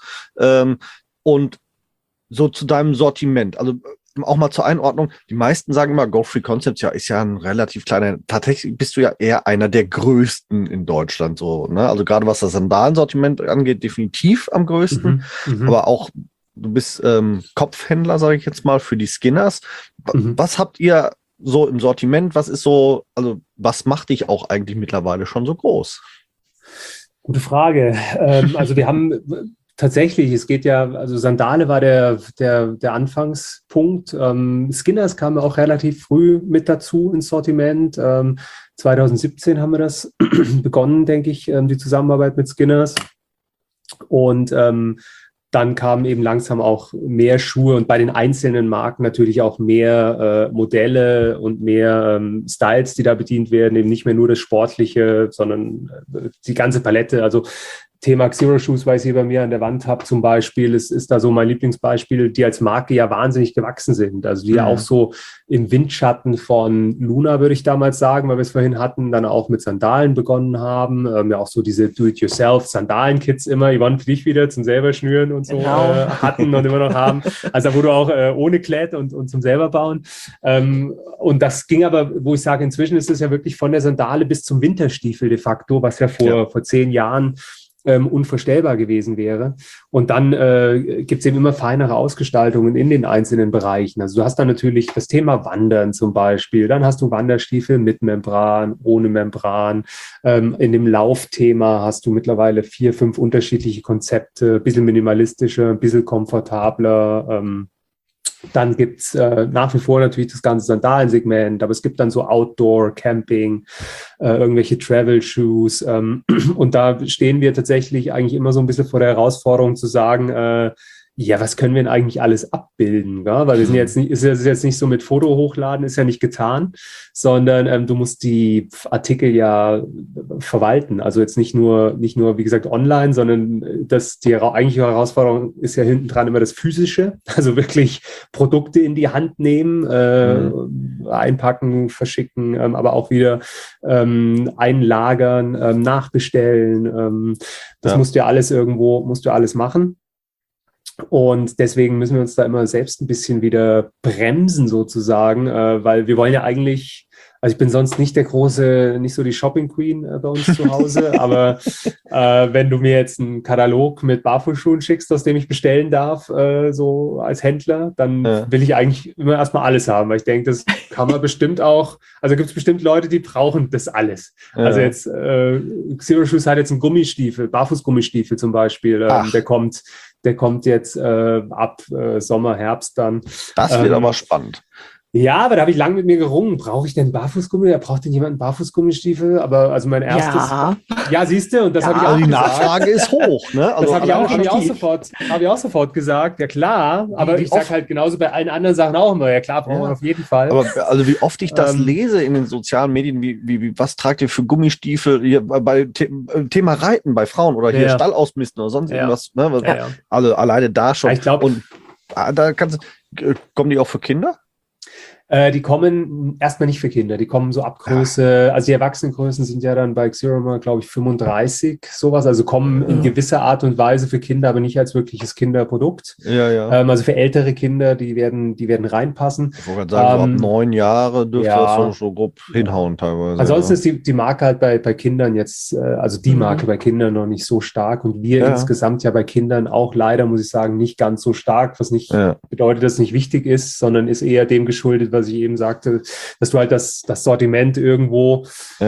Und so zu deinem Sortiment, also auch mal zur Einordnung, die meisten sagen immer, Go Free Concepts, ist ja ein relativ kleiner, tatsächlich bist du ja eher einer der größten in Deutschland, so, ne? Also gerade was das Sandalensortiment angeht, definitiv am größten, aber auch du bist Kopfhändler, sage ich jetzt mal, für die Skinners. Was habt ihr so im Sortiment, was ist so, also was macht dich auch eigentlich mittlerweile schon so groß? Gute Frage. Also wir haben tatsächlich, es geht ja, also Sandale war der Anfangspunkt. Skinners kam auch relativ früh mit dazu ins Sortiment. 2017 haben wir das begonnen, denke ich, die Zusammenarbeit mit Skinners. Und dann kamen eben langsam auch mehr Schuhe und bei den einzelnen Marken natürlich auch mehr Modelle und mehr Styles, die da bedient werden. Eben nicht mehr nur das Sportliche, sondern die ganze Palette. Also Thema Xero Shoes, weil ich sie bei mir an der Wand habe zum Beispiel, ist da so mein Lieblingsbeispiel, die als Marke ja wahnsinnig gewachsen sind. Also die ja auch so im Windschatten von Luna, würde ich damals sagen, weil wir es vorhin hatten, dann auch mit Sandalen begonnen haben. Ja auch so diese Do-it-yourself-Sandalen-Kits immer, Yvonne, für dich wieder zum selber schnüren und so hatten und immer noch haben. Also wo du auch ohne Klett und zum selber bauen. Und das ging aber, wo ich sage, inzwischen ist es ja wirklich von der Sandale bis zum Winterstiefel de facto, was ja vor 10 Jahren unvorstellbar gewesen wäre. Und dann gibt es eben immer feinere Ausgestaltungen in den einzelnen Bereichen. Also du hast dann natürlich das Thema Wandern zum Beispiel, dann hast du Wanderstiefel mit Membran, ohne Membran. In dem Laufthema hast du mittlerweile 4, 5 unterschiedliche Konzepte, ein bisschen minimalistischer, ein bisschen komfortabler. Dann gibt es nach wie vor natürlich das ganze Sandalensegment, aber es gibt dann so Outdoor, Camping, irgendwelche Travel-Shoes. Und da stehen wir tatsächlich eigentlich immer so ein bisschen vor der Herausforderung zu sagen, was können wir denn eigentlich alles abbilden? Gell? Weil wir sind jetzt nicht, ist jetzt nicht so mit Foto hochladen, ist ja nicht getan, sondern du musst die Artikel ja verwalten. Also jetzt nicht nur, wie gesagt, online, sondern die eigentliche Herausforderung ist ja hinten dran immer das Physische. Also wirklich Produkte in die Hand nehmen, einpacken, verschicken, aber auch wieder einlagern, nachbestellen. Das musst du ja alles machen. Und deswegen müssen wir uns da immer selbst ein bisschen wieder bremsen sozusagen, weil wir wollen ja eigentlich, also ich bin sonst nicht nicht so die Shopping Queen bei uns zu Hause, aber wenn du mir jetzt einen Katalog mit Barfußschuhen schickst, aus dem ich bestellen darf, so als Händler, dann will ich eigentlich immer erstmal alles haben, weil ich denke, das kann man bestimmt auch, also gibt es bestimmt Leute, die brauchen das alles. Also jetzt, Xero Shoes hat jetzt einen Gummistiefel, Barfußgummistiefel zum Beispiel, der kommt jetzt ab Sommer, Herbst dann. Das wird aber spannend. Ja, aber da habe ich lange mit mir gerungen. Brauche ich denn Barfußgummi? Braucht denn jemand einen Barfußgummi-Stiefel? Aber also mein erstes. Ja, siehst du, und das habe ich auch Also die gesagt. Nachfrage ist hoch, ne? Also das habe ich auch sofort gesagt. Ja, klar. Aber ich sage halt genauso bei allen anderen Sachen auch immer. Ja, klar, brauchen wir auf jeden Fall. Aber also wie oft ich das lese in den sozialen Medien, was tragt ihr für Gummistiefel hier bei Thema Reiten bei Frauen oder hier Stall ausmisten oder sonst irgendwas. Ne? Also alleine da schon. Ich glaube, und da kommen die auch für Kinder? Die kommen erstmal nicht für Kinder, die kommen so ab Größe, also die Erwachsenengrößen sind ja dann bei Xeroma, glaube ich, 35, sowas, also kommen in gewisser Art und Weise für Kinder, aber nicht als wirkliches Kinderprodukt. Also für ältere Kinder, die werden reinpassen. Ich wollte gerade sagen, so ab 9 Jahre dürfte das so grob hinhauen teilweise. Ansonsten ist die Marke halt bei Kindern jetzt, also die Marke bei Kindern noch nicht so stark und wir insgesamt ja bei Kindern auch leider, muss ich sagen, nicht ganz so stark, was nicht bedeutet, dass es nicht wichtig ist, sondern ist eher dem geschuldet, was ich eben sagte, dass du halt das Sortiment irgendwo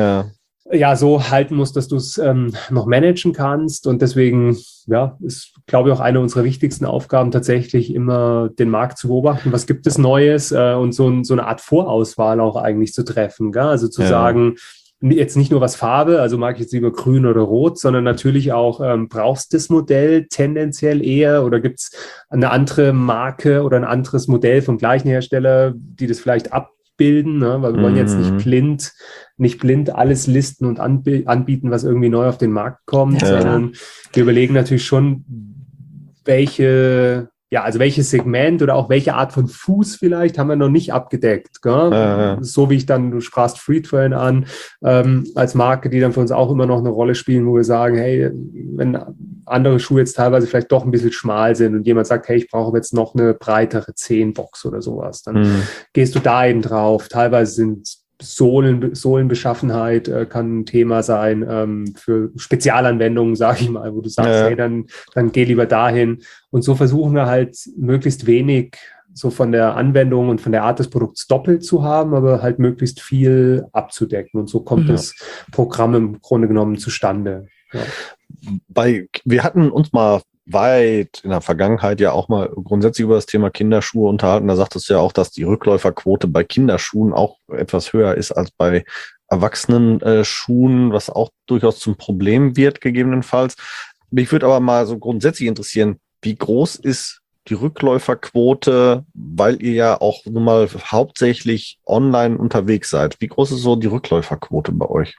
so halten musst, dass du es noch managen kannst. Und deswegen ist, glaube ich, auch eine unserer wichtigsten Aufgaben tatsächlich immer den Markt zu beobachten. Was gibt es Neues und so eine Art Vorauswahl auch eigentlich zu treffen. Gell? Also zu sagen, jetzt nicht nur was Farbe, also mag ich jetzt lieber grün oder rot, sondern natürlich auch, brauchst du das Modell tendenziell eher oder gibt es eine andere Marke oder ein anderes Modell vom gleichen Hersteller, die das vielleicht abbilden, ne? Weil wir wollen jetzt nicht blind alles listen und anbieten, was irgendwie neu auf den Markt kommt, sondern wir überlegen natürlich schon, welches Segment oder auch welche Art von Fuß vielleicht haben wir noch nicht abgedeckt. Gell? So wie du sprachst Freetrail an, als Marke, die dann für uns auch immer noch eine Rolle spielen, wo wir sagen, hey, wenn andere Schuhe jetzt teilweise vielleicht doch ein bisschen schmal sind und jemand sagt, hey, ich brauche jetzt noch eine breitere 10-Box oder sowas, dann gehst du da eben drauf. Teilweise sind Sohlenbeschaffenheit kann ein Thema sein für Spezialanwendungen, sage ich mal, wo du sagst, hey, dann geh lieber dahin. Und so versuchen wir halt möglichst wenig so von der Anwendung und von der Art des Produkts doppelt zu haben, aber halt möglichst viel abzudecken. Und so kommt das Programm im Grunde genommen zustande. Ja. Wir hatten uns mal weit in der Vergangenheit ja auch mal grundsätzlich über das Thema Kinderschuhe unterhalten. Da sagtest du ja auch, dass die Rückläuferquote bei Kinderschuhen auch etwas höher ist als bei Erwachsenen-Schuhen, was auch durchaus zum Problem wird, gegebenenfalls. Mich würde aber mal so grundsätzlich interessieren, wie groß ist die Rückläuferquote, weil ihr ja auch nun mal hauptsächlich online unterwegs seid. Wie groß ist so die Rückläuferquote bei euch?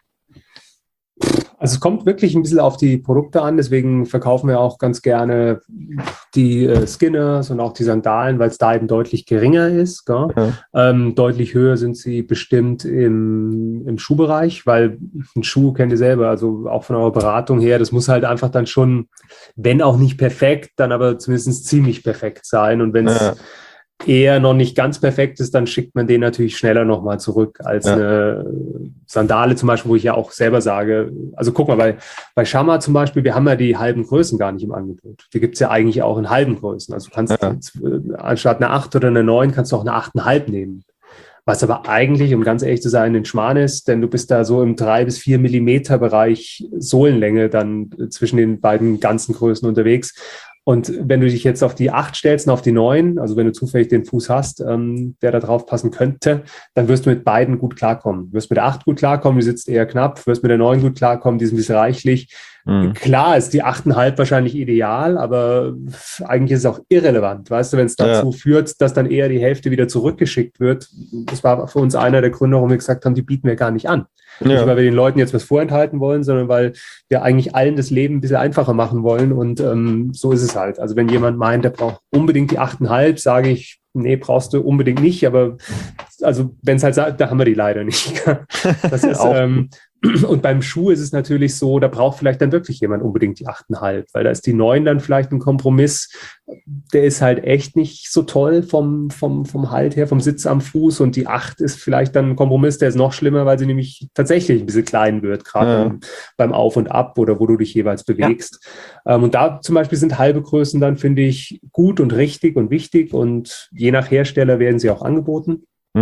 Also es kommt wirklich ein bisschen auf die Produkte an, deswegen verkaufen wir auch ganz gerne die Skinners und auch die Sandalen, weil es da eben deutlich geringer ist. Deutlich höher sind sie bestimmt im Schuhbereich, weil ein Schuh kennt ihr selber, also auch von eurer Beratung her, das muss halt einfach dann schon, wenn auch nicht perfekt, dann aber zumindest ziemlich perfekt sein. Und wenn es eher noch nicht ganz perfekt ist, dann schickt man den natürlich schneller nochmal zurück als eine Sandale zum Beispiel, wo ich ja auch selber sage, also guck mal, bei Shamma zum Beispiel, wir haben ja die halben Größen gar nicht im Angebot. Die gibt es ja eigentlich auch in halben Größen. Also du kannst anstatt eine 8 oder eine 9 kannst du auch eine 8,5 nehmen. Was aber eigentlich, um ganz ehrlich zu sein, ein Schmarrn ist, denn du bist da so im 3 bis 4 Millimeter Bereich Sohlenlänge dann zwischen den beiden ganzen Größen unterwegs. Und wenn du dich jetzt auf die 8 stellst und auf die 9, also wenn du zufällig den Fuß hast, der da drauf passen könnte, dann wirst du mit beiden gut klarkommen. Du wirst mit der 8 gut klarkommen, die sitzt eher knapp, wirst mit der 9 gut klarkommen, die ist ein bisschen reichlich. Klar ist die 8,5 wahrscheinlich ideal, aber eigentlich ist es auch irrelevant, weißt du, wenn es dazu führt, dass dann eher die Hälfte wieder zurückgeschickt wird. Das war für uns einer der Gründe, warum wir gesagt haben, die bieten wir gar nicht an. Nicht, weil wir den Leuten jetzt was vorenthalten wollen, sondern weil wir eigentlich allen das Leben ein bisschen einfacher machen wollen und so ist es halt. Also wenn jemand meint, der braucht unbedingt die 8,5, sage ich, nee, brauchst du unbedingt nicht, aber also wenn es halt sagt, da haben wir die leider nicht. Das ist und beim Schuh ist es natürlich so, da braucht vielleicht dann wirklich jemand unbedingt die 8,5, weil da ist die 9 dann vielleicht ein Kompromiss, der ist halt echt nicht so toll vom Halt her, vom Sitz am Fuß und die 8 ist vielleicht dann ein Kompromiss, der ist noch schlimmer, weil sie nämlich tatsächlich ein bisschen klein wird, gerade beim Auf und Ab oder wo du dich jeweils bewegst. Und da zum Beispiel sind halbe Größen dann, finde ich, gut und richtig und wichtig und je nach Hersteller werden sie auch angeboten.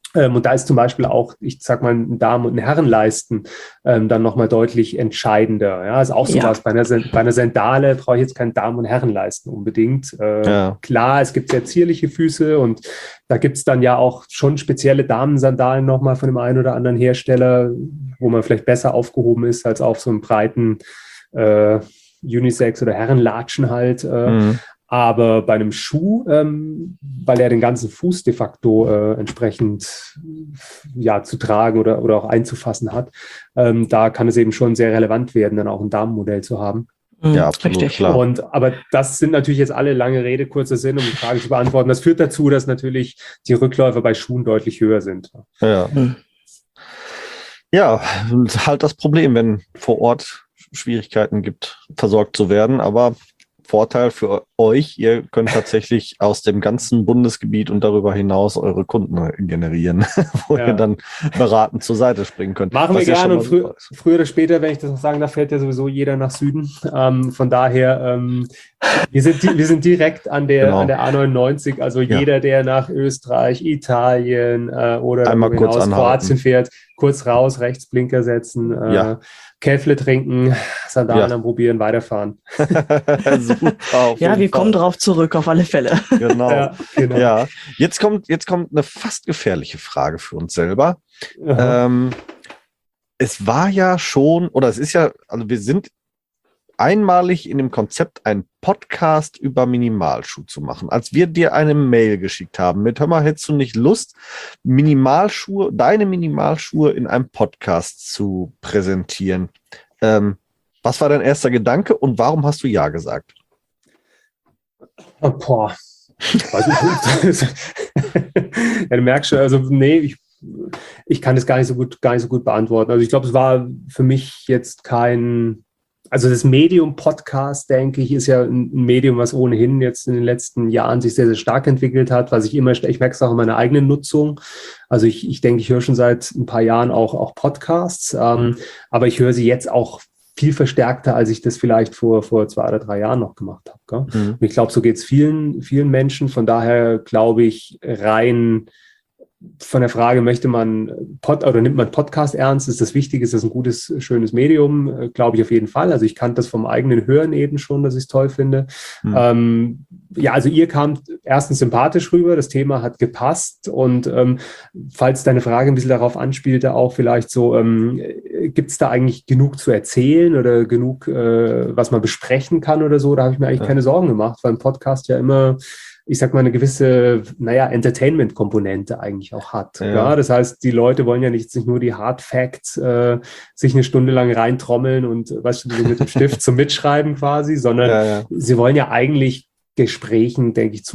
Und da ist zum Beispiel auch, ich sag mal, ein Damen- und ein Herrenleisten dann nochmal deutlich entscheidender. Ja, also auch sowas. Bei einer Sandale brauche ich jetzt kein Damen- und Herrenleisten unbedingt. Klar, es gibt sehr zierliche Füße und da gibt es dann ja auch schon spezielle Damensandalen nochmal von dem einen oder anderen Hersteller, wo man vielleicht besser aufgehoben ist als auf so einem breiten Unisex- oder Herrenlatschen halt. Aber bei einem Schuh, weil er den ganzen Fuß de facto entsprechend zu tragen oder auch einzufassen hat, da kann es eben schon sehr relevant werden, dann auch ein Damenmodell zu haben. Ja, absolut, richtig. klar. Aber das sind natürlich jetzt alle lange Rede, kurzer Sinn, um die Frage zu beantworten. Das führt dazu, dass natürlich die Rückläufe bei Schuhen deutlich höher sind. Ja. Ja, halt das Problem, wenn vor Ort Schwierigkeiten gibt, versorgt zu werden, aber Vorteil für euch, ihr könnt tatsächlich aus dem ganzen Bundesgebiet und darüber hinaus eure Kunden generieren, wo ihr dann beratend zur Seite springen könnt. Machen wir gerne und früher oder später, wenn ich das noch sagen darf, fährt ja sowieso jeder nach Süden. Von daher, wir sind direkt an der A99, also jeder, der nach Österreich, Italien oder einmal kurz aus anhalten. Kroatien fährt, kurz raus, rechts Blinker setzen, Käffle trinken, Sandalen probieren, weiterfahren. Super, wir kommen drauf zurück, auf alle Fälle. Genau. Ja. Jetzt kommt eine fast gefährliche Frage für uns selber. Es war ja schon, oder es ist ja, also wir sind einmalig in dem Konzept, einen Podcast über Minimalschuh zu machen. Als wir dir eine Mail geschickt haben mit, hör mal, hättest du nicht Lust, deine Minimalschuhe in einem Podcast zu präsentieren? Was war dein erster Gedanke und warum hast du Ja gesagt? Du merkst schon, also nee, ich kann das gar nicht so gut beantworten. Also ich glaube, es war für mich jetzt also das Medium-Podcast, denke ich, ist ja ein Medium, was ohnehin jetzt in den letzten Jahren sich sehr, sehr stark entwickelt hat, ich merke es auch in meiner eigenen Nutzung. Also ich denke, ich höre schon seit ein paar Jahren auch Podcasts, aber ich höre sie jetzt auch viel verstärkter, als ich das vielleicht vor 2 oder 3 Jahren noch gemacht habe. Und ich glaube, so geht es vielen, vielen Menschen. Von daher glaube ich, rein von der Frage, nimmt man Podcast ernst? Ist das wichtig? Ist das ein gutes, schönes Medium? Glaube ich auf jeden Fall. Also ich kannte das vom eigenen Hören eben schon, dass ich es toll finde. Also ihr kamt erstens sympathisch rüber, das Thema hat gepasst und falls deine Frage ein bisschen darauf anspielte, auch vielleicht so, gibt es da eigentlich genug zu erzählen oder genug, was man besprechen kann oder so? Da habe ich mir eigentlich keine Sorgen gemacht, weil ein Podcast ja immer, ich sag mal, eine gewisse, Entertainment-Komponente eigentlich auch hat. Ja. Das heißt, die Leute wollen ja nicht nur die Hard Facts sich eine Stunde lang reintrommeln und mit dem Stift zum Mitschreiben quasi, sondern sie wollen ja eigentlich Gesprächen, denke ich,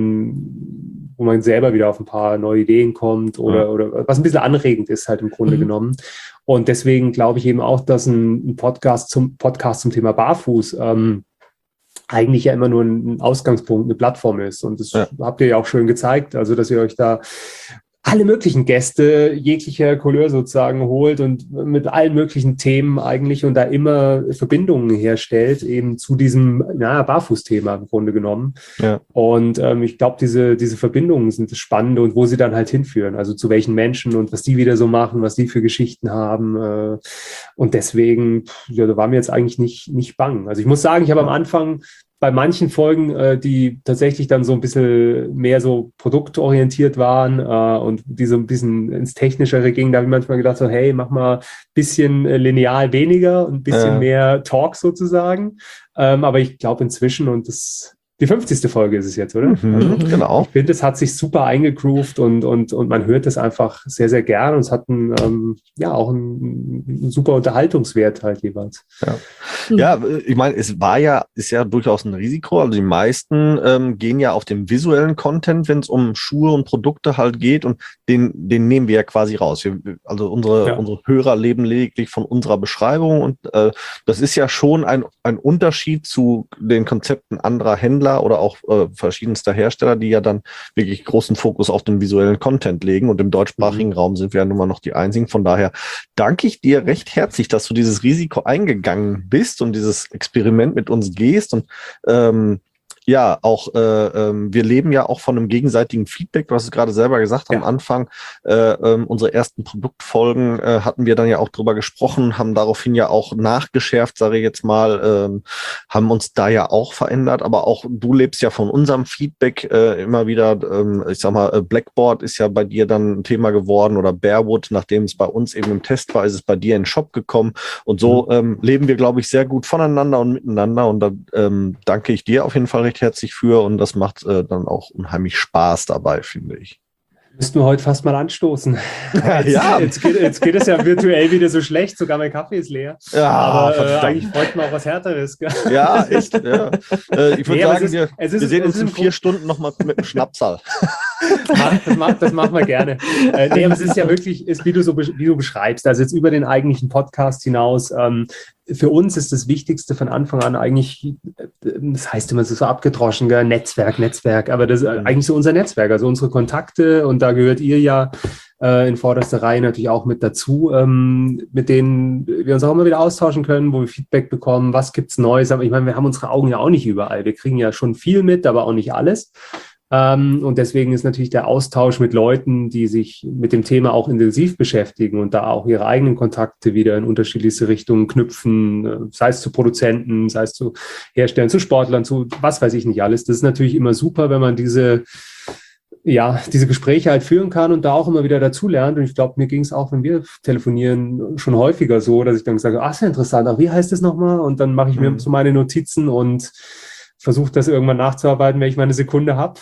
zuhören, wo man selber wieder auf ein paar neue Ideen kommt oder was ein bisschen anregend ist halt im Grunde genommen. Und deswegen glaube ich eben auch, dass ein Podcast zum Thema Barfuß eigentlich ja immer nur ein Ausgangspunkt, eine Plattform ist. Und das habt ihr ja auch schön gezeigt, also dass ihr euch da alle möglichen Gäste jeglicher Couleur sozusagen holt und mit allen möglichen Themen eigentlich und da immer Verbindungen herstellt, eben zu diesem Barfußthema im Grunde genommen. Ja. Und ich glaube, diese Verbindungen sind das Spannende und wo sie dann halt hinführen, also zu welchen Menschen und was die wieder so machen, was die für Geschichten haben. Und deswegen, da war mir jetzt eigentlich nicht bang. Also ich muss sagen, ich habe am Anfang bei manchen Folgen, die tatsächlich dann so ein bisschen mehr so produktorientiert waren und die so ein bisschen ins Technischere gingen, da habe ich manchmal gedacht, so, hey, mach mal ein bisschen lineal weniger und ein bisschen mehr Talk sozusagen. Aber ich glaube inzwischen, und die 50. Folge ist es jetzt, oder? Genau. Ich finde, es hat sich super eingegroovt und man hört es einfach sehr, sehr gern und es hat auch einen super Unterhaltungswert halt jeweils. Ja, ich meine, ist ja durchaus ein Risiko. Also die meisten gehen ja auf den visuellen Content, wenn es um Schuhe und Produkte halt geht und den nehmen wir ja quasi raus. Unsere Hörer leben lediglich von unserer Beschreibung und das ist ja schon ein Unterschied zu den Konzepten anderer Händler oder auch verschiedenster Hersteller, die ja dann wirklich großen Fokus auf den visuellen Content legen und im deutschsprachigen Raum sind wir ja nun mal noch die einzigen. Von daher danke ich dir recht herzlich, dass du dieses Risiko eingegangen bist und dieses Experiment mit uns gehst und Ja, auch wir leben ja auch von einem gegenseitigen Feedback. Du hast es gerade selber gesagt am Anfang. Unsere ersten Produktfolgen hatten wir dann ja auch drüber gesprochen, haben daraufhin ja auch nachgeschärft, sage ich jetzt mal, haben uns da ja auch verändert. Aber auch du lebst ja von unserem Feedback immer wieder. Ich sag mal, Blackboard ist ja bei dir dann ein Thema geworden oder Bearwood, nachdem es bei uns eben im Test war, ist es bei dir in den Shop gekommen. Und so leben wir, glaube ich, sehr gut voneinander und miteinander. Und da danke ich dir auf jeden Fall recht herzlich für, und das macht dann auch unheimlich Spaß dabei, finde ich. Müssten wir heute fast mal anstoßen. Jetzt geht es ja virtuell wieder so schlecht, sogar mein Kaffee ist leer. Ja, aber eigentlich bräuchten wir auch was Härteres. Gell? Ja, echt. Ja. Ich würde sagen, wir sehen uns in 4 Stunden nochmal mit dem Schnapsal. Das machen wir gerne. Aber es ist ja wirklich, wie du beschreibst, also jetzt über den eigentlichen Podcast hinaus, für uns ist das Wichtigste von Anfang an eigentlich, das heißt immer so abgedroschen, gell? Netzwerk, aber das ist eigentlich so unser Netzwerk, also unsere Kontakte, und da gehört ihr ja in vorderster Reihe natürlich auch mit dazu, mit denen wir uns auch immer wieder austauschen können, wo wir Feedback bekommen, was gibt's Neues, aber ich meine, wir haben unsere Augen ja auch nicht überall, wir kriegen ja schon viel mit, aber auch nicht alles. Und deswegen ist natürlich der Austausch mit Leuten, die sich mit dem Thema auch intensiv beschäftigen und da auch ihre eigenen Kontakte wieder in unterschiedlichste Richtungen knüpfen, sei es zu Produzenten, sei es zu Herstellern, zu Sportlern, zu was weiß ich nicht alles. Das ist natürlich immer super, wenn man diese Gespräche halt führen kann und da auch immer wieder dazulernt. Und ich glaube, mir ging es auch, wenn wir telefonieren, schon häufiger so, dass ich dann sage, ist ja interessant, wie heißt das nochmal? Und dann mache ich mir so meine Notizen und versuche das irgendwann nachzuarbeiten, wenn ich mal eine Sekunde habe.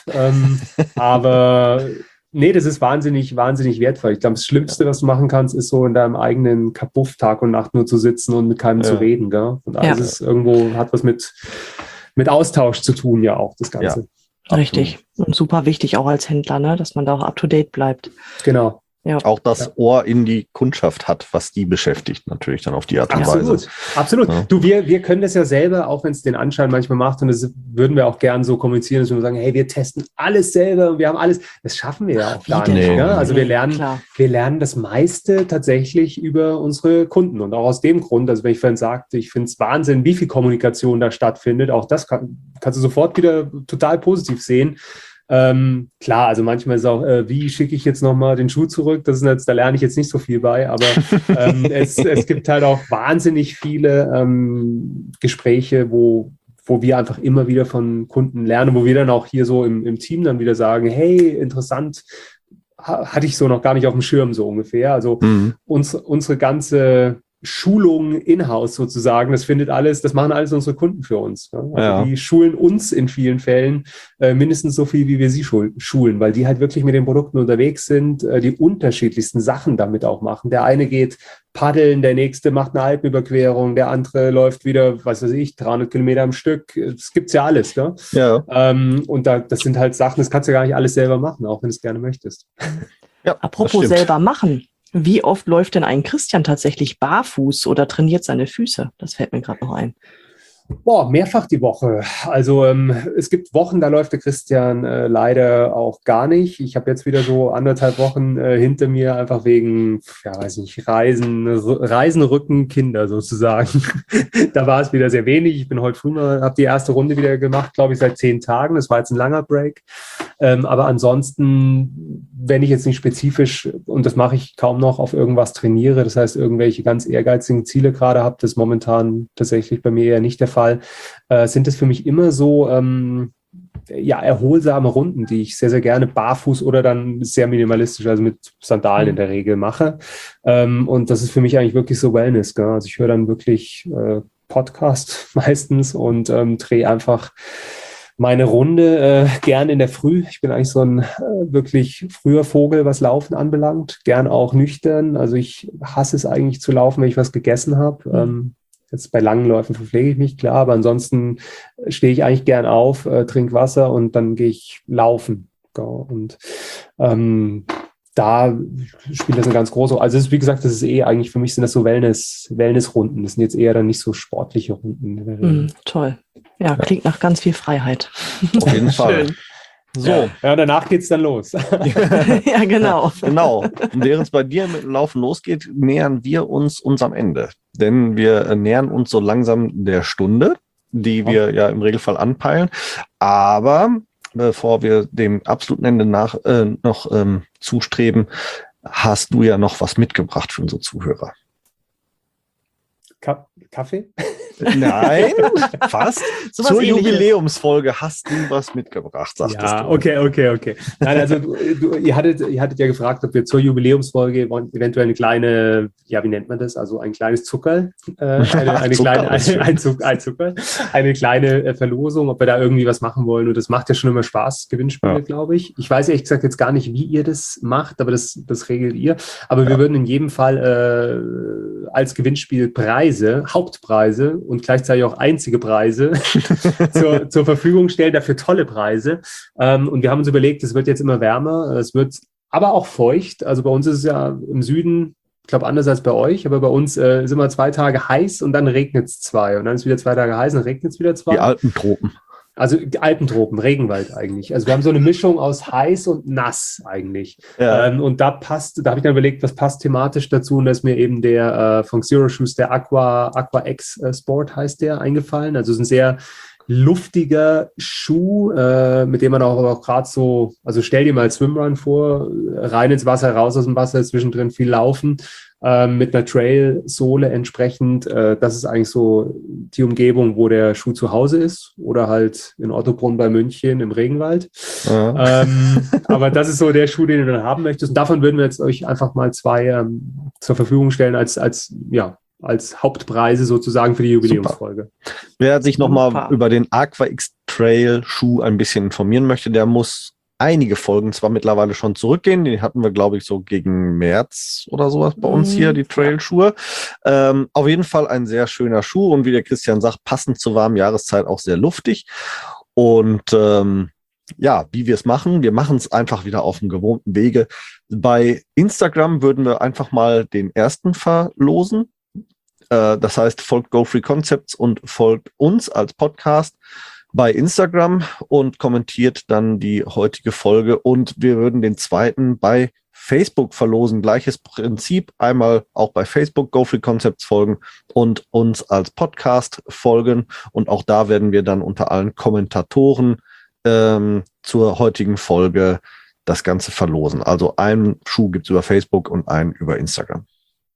Aber nee, das ist wahnsinnig, wahnsinnig wertvoll. Ich glaube, das Schlimmste, was du machen kannst, ist so in deinem eigenen Kabuff Tag und Nacht nur zu sitzen und mit keinem zu reden. Gell? Und alles ist irgendwo, hat was mit Austausch zu tun, ja auch, das Ganze. Ja, richtig. Und super wichtig auch als Händler, ne? Dass man da auch up-to-date bleibt. Genau. Ja. Auch das Ohr in die Kundschaft hat, was die beschäftigt, natürlich dann auf die Art und Weise. Absolut. Ja. Du, wir können das ja selber, auch wenn es den Anschein manchmal macht, und das würden wir auch gern so kommunizieren, dass wir sagen, hey, wir testen alles selber und wir haben alles. Das schaffen wir ja auch gar nicht. Nee. Ja? Also wir lernen das meiste tatsächlich über unsere Kunden. Und auch aus dem Grund, also wenn ich vorhin sagte, ich finde es Wahnsinn, wie viel Kommunikation da stattfindet, auch das kannst du sofort wieder total positiv sehen. Klar, also manchmal ist es auch, wie schicke ich jetzt nochmal den Schuh zurück? Das ist jetzt, da lerne ich jetzt nicht so viel bei, aber es gibt halt auch wahnsinnig viele Gespräche, wo wir einfach immer wieder von Kunden lernen, wo wir dann auch hier so im Team dann wieder sagen, hey, interessant, hatte ich so noch gar nicht auf dem Schirm, so ungefähr. Also unsere ganze Schulung in-house sozusagen, das machen alles unsere Kunden für uns. Ja? Also die schulen uns in vielen Fällen mindestens so viel, wie wir sie schulen, weil die halt wirklich mit den Produkten unterwegs sind, die unterschiedlichsten Sachen damit auch machen. Der eine geht paddeln, der nächste macht eine Alpenüberquerung, der andere läuft wieder, was weiß ich, 300 Kilometer am Stück. Das gibt's ja alles. Ne? Ja. Und das sind halt Sachen, das kannst du ja gar nicht alles selber machen, auch wenn du es gerne möchtest. Ja, apropos selber machen. Wie oft läuft denn ein Christian tatsächlich barfuß oder trainiert seine Füße? Das fällt mir gerade noch ein. Mehrfach die Woche. Also es gibt Wochen, da läuft der Christian leider auch gar nicht. Ich habe jetzt wieder so 1,5 Wochen hinter mir, einfach wegen, Reisen, Rücken, Kinder sozusagen. Da war es wieder sehr wenig. Ich bin heute früh mal, habe die erste Runde wieder gemacht, glaube ich, seit 10 Tagen. Das war jetzt ein langer Break. Aber ansonsten, wenn ich jetzt nicht spezifisch, und das mache ich kaum noch, auf irgendwas trainiere, das heißt, irgendwelche ganz ehrgeizigen Ziele gerade habe, das ist momentan tatsächlich bei mir eher nicht der Fall, sind es für mich immer so erholsame Runden, die ich sehr, sehr gerne barfuß oder dann sehr minimalistisch, also mit Sandalen in der Regel mache. Und das ist für mich eigentlich wirklich so Wellness. Gell? Also ich höre dann wirklich Podcast meistens und drehe einfach meine Runde gern in der Früh. Ich bin eigentlich so ein wirklich früher Vogel, was Laufen anbelangt. Gern auch nüchtern. Also ich hasse es eigentlich zu laufen, wenn ich was gegessen habe. Jetzt bei langen Läufen verpflege ich mich, klar, aber ansonsten stehe ich eigentlich gern auf, trinke Wasser und dann gehe ich laufen. Und da spielt das eine ganz große Rolle. Also das ist, wie gesagt, das ist eigentlich, für mich sind das so Wellness-Runden. Das sind jetzt eher dann nicht so sportliche Runden in der Regel. Toll. Ja, klingt nach ganz viel Freiheit. Auf jeden Fall. So. Ja, danach geht's dann los. Ja, genau. Genau. Und während es bei dir mit dem Laufen losgeht, nähern wir uns unserem Ende. Denn wir nähern uns so langsam der Stunde. die wir ja im Regelfall anpeilen. Aber bevor wir dem absoluten Ende noch zustreben, hast du ja noch was mitgebracht für unsere Zuhörer. Kaffee? Nein, fast. Sowas Zur Ähnliches. Jubiläumsfolge hast du was mitgebracht, sagtest Ja, du. okay. Nein, also ihr hattet ja gefragt, ob wir zur Jubiläumsfolge eventuell eine kleine, ja, wie nennt man das? Also ein kleines Zuckerl, eine kleine Verlosung, ob wir da irgendwie was machen wollen. Und das macht ja schon immer Spaß, Gewinnspiele, glaube ich. Ich weiß ehrlich gesagt jetzt gar nicht, wie ihr das macht, aber das regelt ihr. Aber wir würden in jedem Fall als Gewinnspiel Preise, Hauptpreise und gleichzeitig auch einzige Preise zur Verfügung stellen, dafür tolle Preise. Und wir haben uns überlegt, es wird jetzt immer wärmer, es wird aber auch feucht. Also bei uns ist es ja im Süden, ich glaube anders als bei euch, aber bei uns ist immer 2 Tage heiß und dann regnet es 2. Und dann ist wieder 2 Tage heiß und dann regnet es wieder 2. Die Alpentropen. Also Alpentropen, Regenwald eigentlich. Also wir haben so eine Mischung aus heiß und nass eigentlich. Ja. Und da habe ich dann überlegt, was passt thematisch dazu. Und da ist mir eben der von Zero Shoes, der Aqua X Sport heißt der, eingefallen. Also es ist ein sehr luftiger Schuh, mit dem man auch gerade so, also stell dir mal Swimrun vor, rein ins Wasser, raus aus dem Wasser, zwischendrin viel laufen, mit einer Trail-Sohle entsprechend. Das ist eigentlich so die Umgebung, wo der Schuh zu Hause ist oder halt in Ottobrunn bei München im Regenwald. Ja. Aber das ist so der Schuh, den du dann haben möchtest. Und davon würden wir jetzt euch einfach mal 2 zur Verfügung stellen als Hauptpreise sozusagen für die Jubiläumsfolge. Wer sich nochmal Super. über den Aqua X Trail Schuh ein bisschen informieren möchte, der muss einige Folgen zwar mittlerweile schon zurückgehen. Die hatten wir, glaube ich, so gegen März oder sowas bei uns hier, die Trail-Schuhe. Auf jeden Fall ein sehr schöner Schuh und wie der Christian sagt, passend zur warmen Jahreszeit auch sehr luftig. Und ja, wie wir es machen, wir machen es einfach wieder auf dem gewohnten Wege. Bei Instagram würden wir einfach mal den ersten verlosen. Das heißt, folgt Go Free Concepts und folgt uns als Podcast bei Instagram und kommentiert dann die heutige Folge. Und wir würden den zweiten bei Facebook verlosen. Gleiches Prinzip. Einmal auch bei Facebook Go Free Concepts folgen und uns als Podcast folgen. Und auch da werden wir dann unter allen Kommentatoren zur heutigen Folge das Ganze verlosen. Also einen Schuh gibt's über Facebook und einen über Instagram.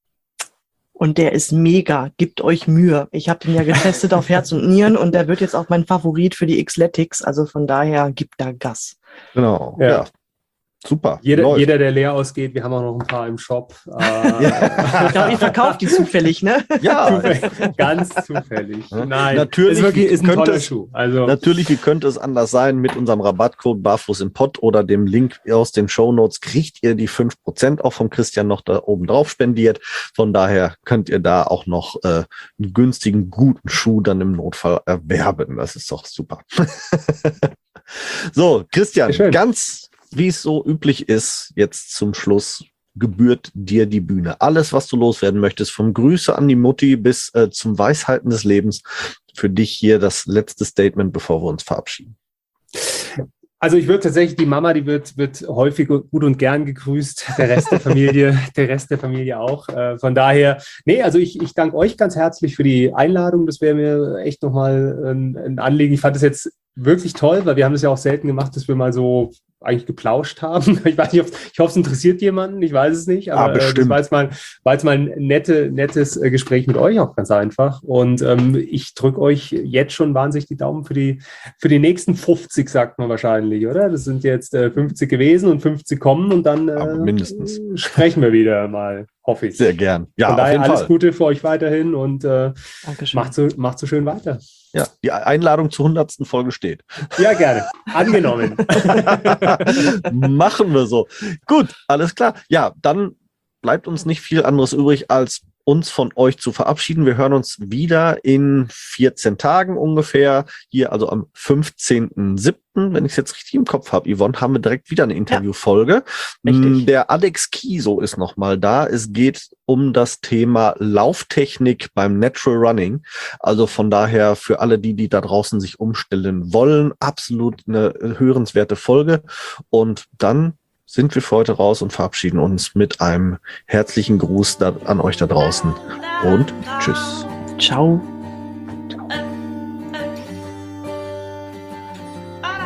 Und der ist mega. Gebt euch Mühe. Ich habe den ja getestet auf Herz und Nieren und der wird jetzt auch mein Favorit für die Xletics. Also von daher gibt da Gas. Genau, ja. Super. Jeder, der leer ausgeht, wir haben auch noch ein paar im Shop. Ich glaube, ihr verkauft die zufällig, ne? Ja, Ganz zufällig. Nein, natürlich ist ein toller es, Schuh. Also natürlich, wie könnte es anders sein? Mit unserem Rabattcode Barfuß im Pott oder dem Link aus den Shownotes kriegt ihr die 5% auch vom Christian noch da oben drauf spendiert. Von daher könnt ihr da auch noch einen günstigen, guten Schuh dann im Notfall erwerben. Das ist doch super. So, Christian, ganz wie es so üblich ist, jetzt zum Schluss gebührt dir die Bühne. Alles, was du loswerden möchtest, vom Grüße an die Mutti bis zum Weisheiten des Lebens, für dich hier das letzte Statement, bevor wir uns verabschieden. Also ich würde tatsächlich, die Mama, die wird häufig gut und gern gegrüßt, der Rest der Familie auch. Von daher, also ich danke euch ganz herzlich für die Einladung. Das wäre mir echt nochmal ein Anliegen. Ich fand das jetzt wirklich toll, weil wir haben das ja auch selten gemacht, dass wir mal so eigentlich geplauscht haben. Ich weiß nicht, ich hoffe, es interessiert jemanden, ich weiß es nicht, aber das war jetzt mal ein nettes Gespräch mit euch, auch ganz einfach. Und ich drücke euch jetzt schon wahnsinnig die Daumen für die nächsten 50, sagt man wahrscheinlich, oder? Das sind jetzt 50 gewesen und 50 kommen und dann mindestens sprechen wir wieder mal, hoffe ich. Sehr gern. Ja, von daher auf jeden alles Fall. Gute für euch weiterhin und macht so schön weiter. Ja, die Einladung zur 100. Folge steht. Ja, gerne. Angenommen. Machen wir so. Gut, alles klar. Ja, dann bleibt uns nicht viel anderes übrig, als uns von euch zu verabschieden. Wir hören uns wieder in 14 Tagen ungefähr. Hier also am 15.07., wenn ich es jetzt richtig im Kopf habe, Yvonne, haben wir direkt wieder eine Interviewfolge. Richtig. Der Alex Kieso ist nochmal da. Es geht um das Thema Lauftechnik beim Natural Running. Also von daher für alle, die da draußen sich umstellen wollen, absolut eine hörenswerte Folge. Und dann sind wir für heute raus und verabschieden uns mit einem herzlichen Gruß an euch da draußen und tschüss. Ciao.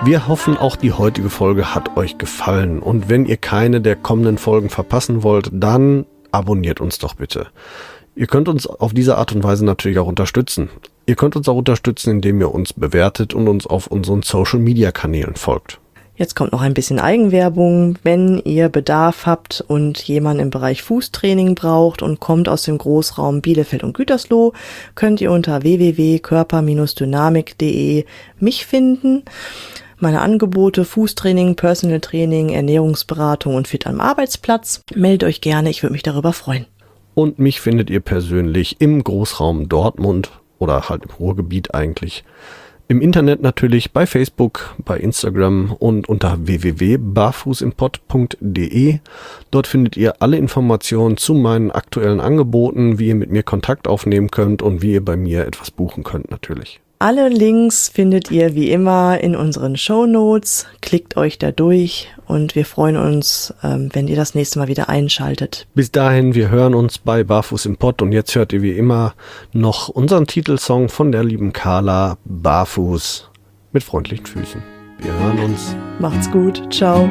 Wir hoffen, auch die heutige Folge hat euch gefallen. Und wenn ihr keine der kommenden Folgen verpassen wollt, dann abonniert uns doch bitte. Ihr könnt uns auf diese Art und Weise natürlich auch unterstützen. Ihr könnt uns auch unterstützen, indem ihr uns bewertet und uns auf unseren Social-Media-Kanälen folgt. Jetzt kommt noch ein bisschen Eigenwerbung. Wenn ihr Bedarf habt und jemanden im Bereich Fußtraining braucht und kommt aus dem Großraum Bielefeld und Gütersloh, könnt ihr unter www.körper-dynamik.de mich finden. Meine Angebote: Fußtraining, Personal Training, Ernährungsberatung und Fit am Arbeitsplatz. Meldet euch gerne, ich würde mich darüber freuen. Und mich findet ihr persönlich im Großraum Dortmund oder halt im Ruhrgebiet eigentlich. Im Internet natürlich, bei Facebook, bei Instagram und unter www.barfußimpott.de. Dort findet ihr alle Informationen zu meinen aktuellen Angeboten, wie ihr mit mir Kontakt aufnehmen könnt und wie ihr bei mir etwas buchen könnt natürlich. Alle Links findet ihr wie immer in unseren Shownotes. Klickt euch da durch und wir freuen uns, wenn ihr das nächste Mal wieder einschaltet. Bis dahin, wir hören uns bei Barfuß im Pott und jetzt hört ihr wie immer noch unseren Titelsong von der lieben Carla, Barfuß mit freundlichen Füßen. Wir hören uns. Macht's gut. Ciao.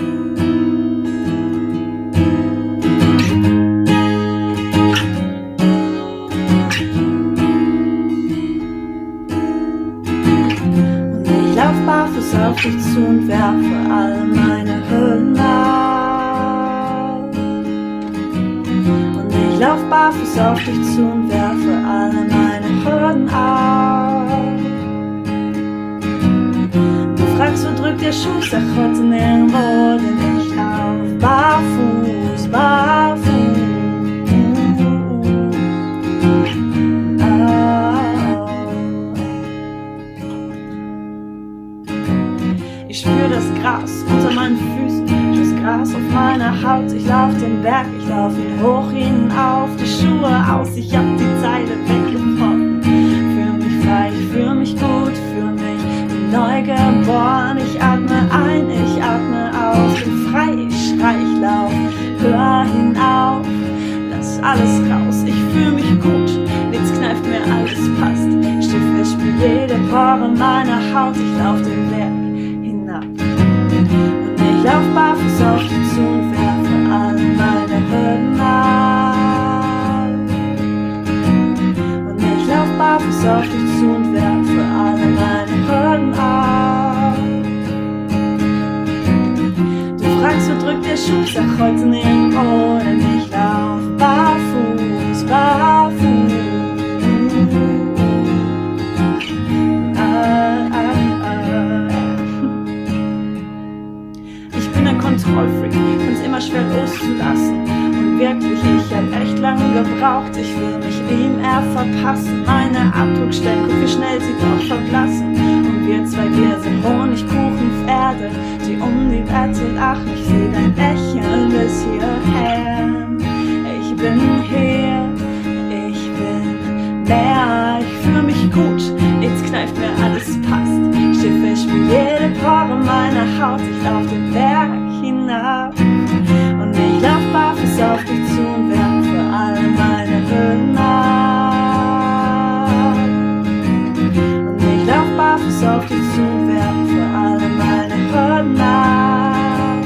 Barfuß auf dich zu und werfe all meine Hürden ab. Und ich lauf barfuß auf dich zu und werfe alle meine Hürden ab. Du fragst, wo drückt der Schuh, sag heute nirgendwo, denn ich lauf barfuß, barfuß. Ich spür das Gras unter meinen Füßen, das Gras auf meiner Haut. Ich lauf den Berg, ich lauf ihn hoch hinauf, die Schuhe aus, ich hab die Zeile weggebrochen. Fühl mich frei, ich fühl mich gut, fühl mich neu geboren. Ich atme ein, ich atme aus, bin frei, ich schrei, ich lauf, hör hinauf, lass alles raus. Ich fühl mich gut, nichts kneift mir, alles passt. Stift, ich spür jede Pore meiner Haut, ich lauf den Berg. Und ich lauf barfuß auf dich zu und werfe alle meine Hürden ab. Und ich lauf barfuß auf dich zu und werfe alle meine Hürden ab. Du fragst, wo drückt der Schuh, sag heute nirgendwo, denn ich lauf barfuß, barfuß. Kontrollfreak, find's immer schwer loszulassen. Und wirklich, ich hab echt lange gebraucht, ich will mich ihm verpassen. Meine Abdruckstellen, guck wie schnell sie doch verblassen. Und wir zwei, wir sind Honigkuchenpferde, die um die Wette lachen. Ich seh dein Lächeln bis hierher. Ich bin hier, ich bin mehr, ich fühl mich gut, nichts kneift mir, alles passt. Schiffe, ich spür jede Pore meiner Haut, ich lauf den Berg hinab. Und ich lauf barfuß auf dich zu und werfe alle meine Hürden ab. Und ich lauf barfuß auf dich zu und werfe alle meine Hürden ab.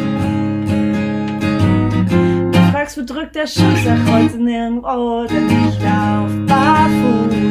Du fragst, wo drückt der Schuh, sag heute nirgendwo, denn ich lauf barfuß.